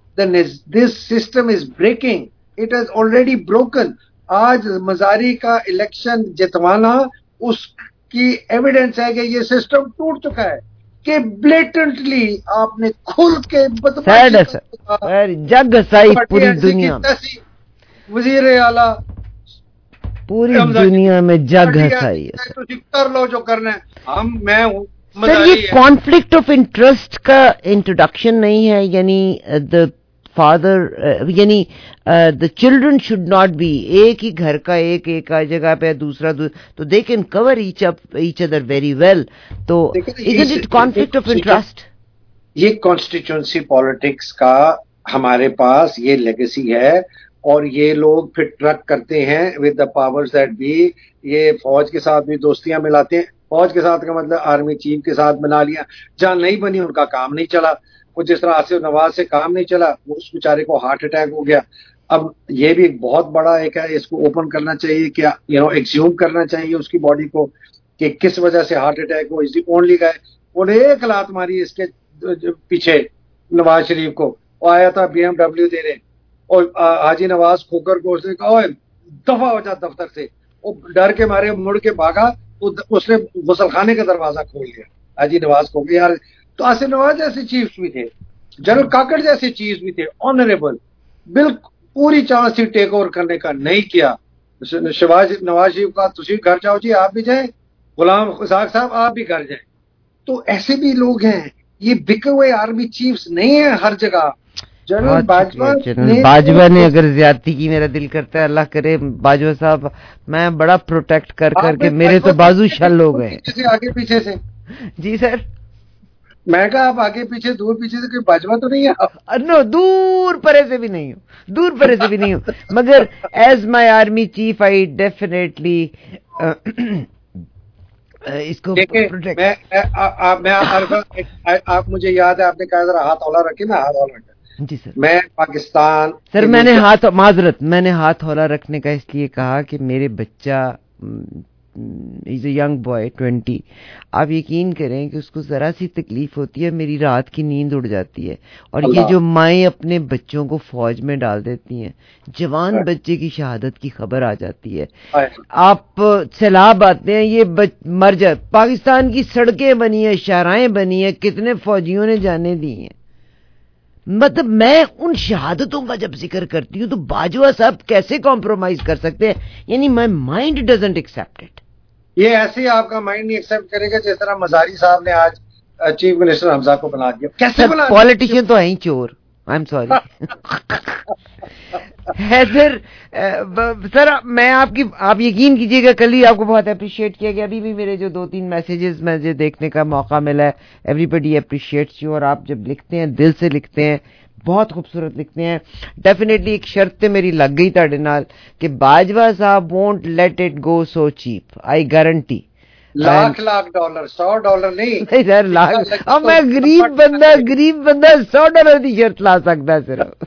This system is breaking, it has already broken. آج مزاری کا الیکشن جتوانا اس کی ایویڈنس ہے کہ یہ سسٹم ٹوٹ چکا ہے، کہ بلیٹنٹلی آپ نے کھل کے جگ ہسائی پوری دنیا، وزیر اعلیٰ پوری دنیا میں جگ ہسائی کر لو جو کرنا ہے. ہم میں ہوں سر، یہ کانفلکٹ آف انٹرسٹ کا انٹروڈکشن نہیں ہے، یعنی دا فادر یعنی the children should not be ایک ہی گھر کا ایک ایک جگہ پہ دوسرا تو they can cover each up each other very well. تو isn't it conflict of interest؟ یہ کانسٹیچوئنسی پالیٹکس کا ہمارے پاس یہ لیگیسی ہے، اور یہ لوگ پھر ٹرک کرتے ہیں with the powers that be. یہ فوج کے ساتھ بھی دوستیاں ملاتے ہیں. فوج کے ساتھ کا مطلب آرمی چیف کے ساتھ ملا لیا. جہاں نہیں بنی ان کا کام نہیں چلا. وہ جس طرح آصف نواز سے کام نہیں چلا، وہ اس بیچارے کو ہارٹ اٹیک ہو گیا. اب یہ بھی ایک بہت بڑا ایک ہے، اس کو اوپن کرنا چاہیے، کیا یو نو ایکزیوم کرنا چاہیے اس کی باڈی کو کہ کس وجہ سے ہارٹ اٹیک ہو. Is the only guy. انہوں نے ایک لات ماری اس کے پیچھے نواز شریف کو، وہ آیا تھا بی ایم ڈبلیو دینے، اور حاجی نواز کھوکر کو اس نے کہا دفعہ ہو جا دفتر سے. وہ ڈر کے مارے مڑ کے بھاگا، اس نے غسل خانے کا دروازہ کھول لیا حاجی نواز کو. یار تو آصف نواز جیسے چیف بھی تھے، جنرل کاکڑ جیسے چیف بھی تھے، آنریبل، بالکل پوری چانس تھی ٹیک اوور کرنے کا، نہیں کیا. شہباز نواز شریف کا تسی گھر جاؤ جی، آپ بھی جائیں، غلام اسحاق صاحب آپ بھی گھر جائیں. تو ایسے بھی لوگ ہیں، یہ بکے ہوئے آرمی چیفز نہیں ہیں ہر جگہ. جنرل باجوہ نے اگر زیادتی کی، میرا دل کرتا ہے اللہ کرے باجوہ صاحب، میں بڑا پروٹیکٹ کر کر کے میرے تو بازو شل ہو گئے آگے پیچھے سے. جی سر، میں کہا آپ آگے پیچھے دور پیچھے سے کوئی باجوہ تو نہیں ہے؟ نو، دور پرے سے بھی نہیں ہوں، دور پرے سے بھی نہیں ہوں، مگر as my army chief I definitely اس کو پروٹیکٹ. آپ مجھے یاد ہے آپ نے کہا ذرا ہاتھ اولا رکھے، میں ہاتھ اولا رکھا. جی سر. میں پاکستان سر میں نے ہاتھ معذرت میں نے ہاتھ ہولا رکھنے کا اس لیے کہا کہ میرے بچہ is a young boy twenty. آپ یقین کریں کہ اس کو ذرا سی تکلیف ہوتی ہے میری رات کی نیند اڑ جاتی ہے. اور یہ جو مائیں اپنے بچوں کو فوج میں ڈال دیتی ہیں، جوان بچے کی شہادت کی خبر آ جاتی ہے، آپ سیلاب آتے ہیں، یہ مر جائے. پاکستان کی سڑکیں بنی ہیں، شاہراہیں بنی ہیں، کتنے فوجیوں نے جانے دی ہیں. مطلب میں ان شہادتوں کا جب ذکر کرتی ہوں تو باجوہ صاحب کیسے کمپرومائز کر سکتے ہیں؟ یعنی my mind doesn't accept it. یہ ایسے ہی آپ کا مائنڈ نہیں ایکسپٹ کرے گا جس طرح مزاری صاحب نے آج چیف منسٹر حمزہ کو بنا دیا. کیسے بنا؟ پالیٹیشین تو ہیں چور. I am sorry. Haider sir, मैं आपकी आप यकीन कीजिएगा कल ही आपको बहुत अप्रिशिएट किया गया। अभी भी मेरे जो दो तीन मैसेजेस मुझे देखने का मौका मिला है, एवरीबडी अप्रिशिएट्स यू, और आप जब लिखते हैं दिल से लिखते हैं, बहुत खूबसूरत लिखते हैं। डेफिनेटली एक शर्त मेरी लग गई ਤੁਹਾਡੇ ਨਾਲ कि बाजवा साहब won't let it go so cheap, I guarantee. Lakh lakh dollar, सौ डॉलर नहीं नहीं सर, लाख। अब मैं गरीब बंदा गरीब बंदा सौ डॉलर की शर्त ला सकता सिर्फ।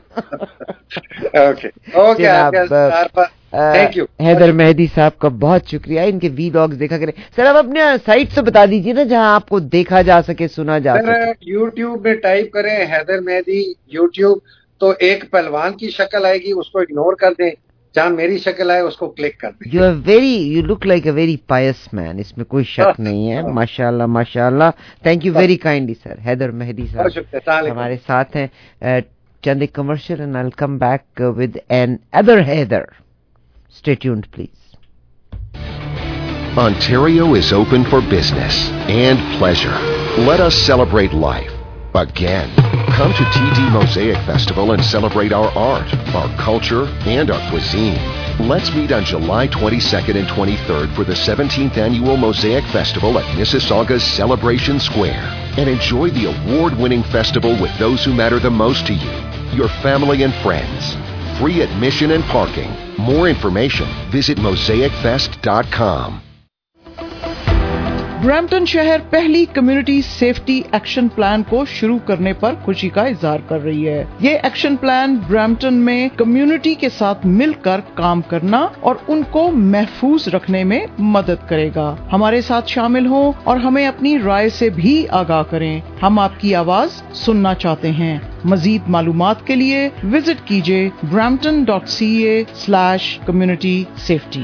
Okay okay, thank you Haider Mehdi साहब का बहुत शुक्रिया। इनके वीलॉग्स देखा करें सर। अब अपने साइट से बता दीजिए ना जहां आपको देखा जा सके, सुना जा सके। यूट्यूब में टाइप करें हैदर मेहदी यूट्यूब, तो एक पहलवान की शक्ल आएगी, उसको इग्नोर कर दें। जहाँ मेरी शक्ल है उसको क्लिक कर दें। You are very you look like a very pious man, इसमें कोई शक नहीं है। माशाल्लाह माशाल्लाह। Thank you very kindly sir. Haider Mehdi साहब हमारे साथ हैं। चंद एक commercial and I will come back with another Haider. Stay tuned, please. Ontario is open for business and pleasure. Let us celebrate life again. Come to T D Mosaic Festival and celebrate our art, our culture, and our cuisine. Let's meet on July twenty-second and twenty-third for the seventeenth Annual Mosaic Festival at Mississauga's Celebration Square and enjoy the award-winning festival with those who matter the most to you, your family and friends. Free admission and parking. More information, visit mosaic fest dot com. Brampton शहर पहली कम्युनिटी सेफ्टी एक्शन प्लान को शुरू करने पर खुशी का इजहार कर रही है। ये एक्शन प्लान ब्रैम्पटन में कम्युनिटी के साथ मिलकर काम करना और उनको महफूज रखने में मदद करेगा। हमारे साथ शामिल हों और हमें अपनी राय से भी आगाह करें। हम आपकी आवाज सुनना चाहते हैं। मजीद मालूमात के लिए विजिट कीजिए Brampton dot C A slash community safety.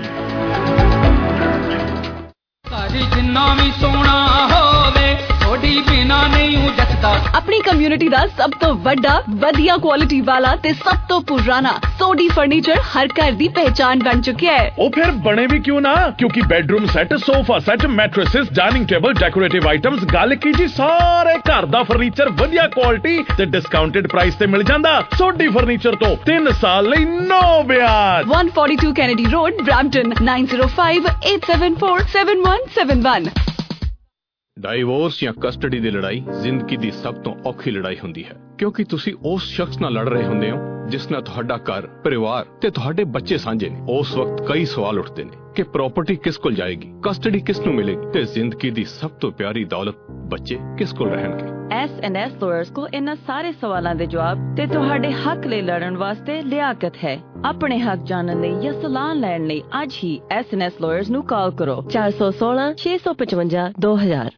अपनी कम्युनिटी ਦਾ ਸਭ ਤੋਂ ਵੱਡਾ ਵਧੀਆ ਕੁਆਲਿਟੀ ਵਾਲਾ ਤੇ ਸਭ ਤੋਂ ਪੁਰਾਣਾ ਸੋਡੀ ਫਰਨੀਚਰ ਹਰ ਘਰ ਦੀ ਪਹਿਚਾਨ ਬਣ ਚੁੱਕਿਆ ਹੈ। ਉਹ ਫਿਰ ਬਣੇ ਵੀ ਕਿਉਂ ਨਾ, ਕਿਉਂਕਿ bedroom set, sofa set, mattresses, dining table, decorative items, ਗੱਲ ਕੀਜੀ ਸਾਰੇ ਘਰ ਦਾ ਫਰਨੀਚਰ ਵਧੀਆ ਕੁਆਲਿਟੀ ਤੇ ਡਿਸਕਾਊਂਟਡ ਪ੍ਰਾਈਸ ਤੇ ਮਿਲ ਜਾਂਦਾ। ਸੋਡੀ ਫਰਨੀਚਰ ਤੋਂ ਤਿੰਨ ਸਾਲ ਲਈ ਨੋ ਵਿਆਜ। one forty-two Kennedy Road, Brampton, nine zero five eight seven four seven one seven one। Divorce ਜਾਂ ਕਸਟਡੀ ਦੀ ਲੜਾਈ ਜ਼ਿੰਦਗੀ ਦੀ ਸਭ ਤੋਂ ਔਖੀ ਲੜਾਈ ਹੁੰਦੀ ਹੈ, ਕਿਉਂਕਿ ਤੁਸੀਂ ਉਸ ਸ਼ਖਸ ਨਾਲ ਲੜ ਰਹੇ ਹੁੰਦੇ ਹੋ ਜਿਸ ਨਾਲ ਤੁਹਾਡਾ ਘਰ, ਪਰਿਵਾਰ ਤੇ ਤੁਹਾਡੇ ਬੱਚੇ ਸਾਂਝੇ ਨੇ। ਉਸ ਵਕਤ ਕਈ ਸਵਾਲ ਉੱਠਦੇ ਨੇ ਕਿ ਪ੍ਰਾਪਰਟੀ ਕਿਸ ਕੋਲ ਜਾਏਗੀ, ਕਸਟਡੀ ਕਿਸ ਨੂੰ ਮਿਲੇਗੀ ਤੇ ਜ਼ਿੰਦਗੀ ਦੀ ਸਭ ਤੋਂ ਪਿਆਰੀ ਦੌਲਤ ਬੱਚੇ ਕਿਸ ਕੋਲ ਰਹਿਣਗੇ। ਐਸ ਐਂਡ ਐਸ ਲਾਇਰਸ ਕੋ ਇਹਨਾਂ ਸਾਰੇ ਸਵਾਲਾਂ ਦੇ ਜਵਾਬ ਤੇ ਤੁਹਾਡੇ ਹੱਕ ਲਈ ਲੜਨ ਵਾਸਤੇ ਲਿਆਕਤ ਹੈ। ਆਪਣੇ ਹੱਕ ਜਾਣਨ ਲਈ ਜਾਂ ਸਲਾਹ ਲੈਣ ਲਈ ਅੱਜ ਹੀ ਐਸ ਐਂਡ ਐਸ ਲਾਇਰਸ ਨੂੰ ਕਾਲ ਕਰੋ ਚਾਰ ਸੌ ਸੋਲਾਂ ਛੇ ਸੌ ਪਚਵੰਜਾ ਦੋ ਹਜ਼ਾਰ।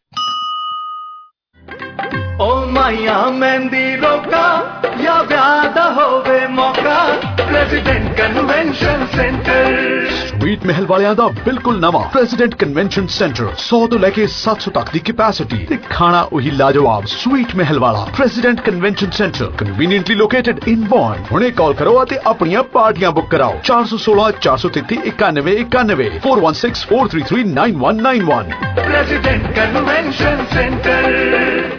ओ माया मेहंदी रोका या व्यादा होवे मौका, प्रेसिडेंट कन्वेंशन सेंटर। स्वीट महल वालियां दा बिल्कुल नवा प्रेसिडेंट कन्वेंशन सेंटर सौ तो लेके सात सौ तक दी कैपेसिटी ते खाना वही लाजवाब स्वीट महल वाला president convention centre conveniently located in Bond. हुणे कॉल करो ते अपनियां पार्टियां बुक कराओ चार सौ सोलह चार सौ तेती इक्यानवे इक्यानवे four one six four three three nine one nine one. President convention centre.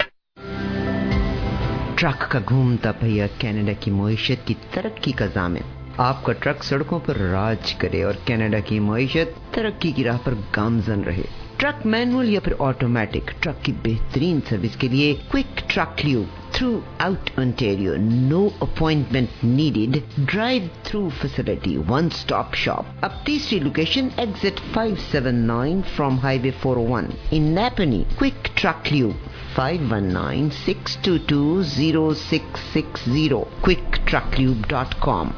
Truck का घूमता पहिया कनाडा की मईशत की तरक्की का जामिन। आपका ट्रक सड़कों पर राज करे और कनाडा की मईशत तरक्की की राह पर गामजन रहे। ट्रक मैनुअल या फिर ऑटोमेटिक, ट्रक की बेहतरीन सर्विस के लिए quick truck lube throughout Ontario, no appointment needed, drive through facility, one stop shop. अब तीसरी location exit five seven nine from highway four oh one in Nepean. Quick truck lube five one nine six two two zero six six zero quick truck lube dot com।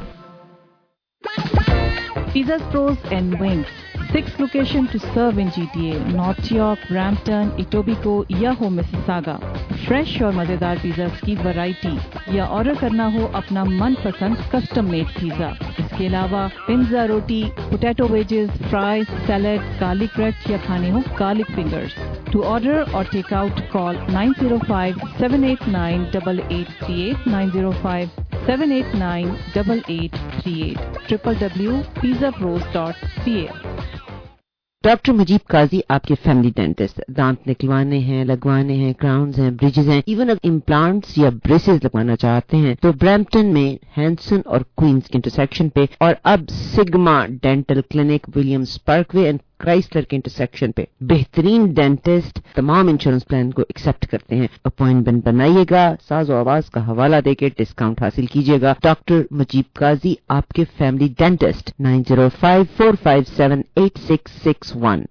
Pizzas Pros and Wings, six location to serve in G T A, North York, Brampton, Etobicoke या हो Mississauga। फ्रेश और मजेदार पिज़्ज़ास की वैरायटी या ऑर्डर करना हो अपना मनपसंद कस्टम मेड पिज़्ज़ा। इसके अलावा पिज़्ज़ा, रोटी, potato wedges, fries, salad, garlic bread या खाने हो garlic fingers. To order or take out, call nine zero five seven eight nine eight eight three eight, nine zero five seven eight nine eight eight three eight, w w w dot pizza pros dot c a। Doctor Mujeeb Qazi आपके फैमिली डेंटिस्ट, दांत निकलवाने हैं, लगवाने हैं, क्राउन्स हैं, ब्रिजेस हैं, इवन अगर इम्प्लांट्स या ब्रेसेस लगवाना चाहते हैं तो ब्रैम्पटन में हैंसन और क्वींस के इंटरसेक्शन पे, और अब Sigma dental clinic Williams Parkway and Chrysler के इंटरसेक्शन पे बेहतरीन डेंटिस्ट तमाम इंश्योरेंस प्लान को एक्सेप्ट करते हैं। अपॉइंटमेंट बनाइएगा, साज़ो आवाज का हवाला देके डिस्काउंट हासिल कीजिएगा। डॉक्टर मुजीब काजी आपके family dentist, nine zero five four five seven eight six six one.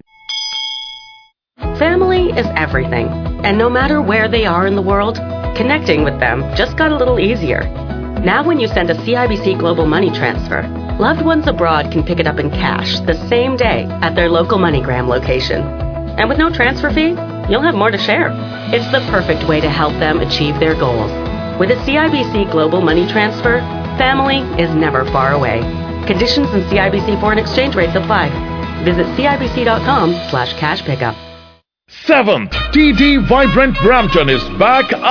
Family is everything, and no matter where they are in the world, connecting with them just got a little easier. Now when you send a C I B C Global Money Transfer, loved ones abroad can pick it up in cash the same day at their local MoneyGram location. And with no transfer fee, you'll have more to share. It's the perfect way to help them achieve their goals. With a C I B C Global Money Transfer, family is never far away. Conditions and C I B C foreign exchange rates apply. Visit C I B C dot com slash cash pickup. Seventh T D Vibrant Brampton is back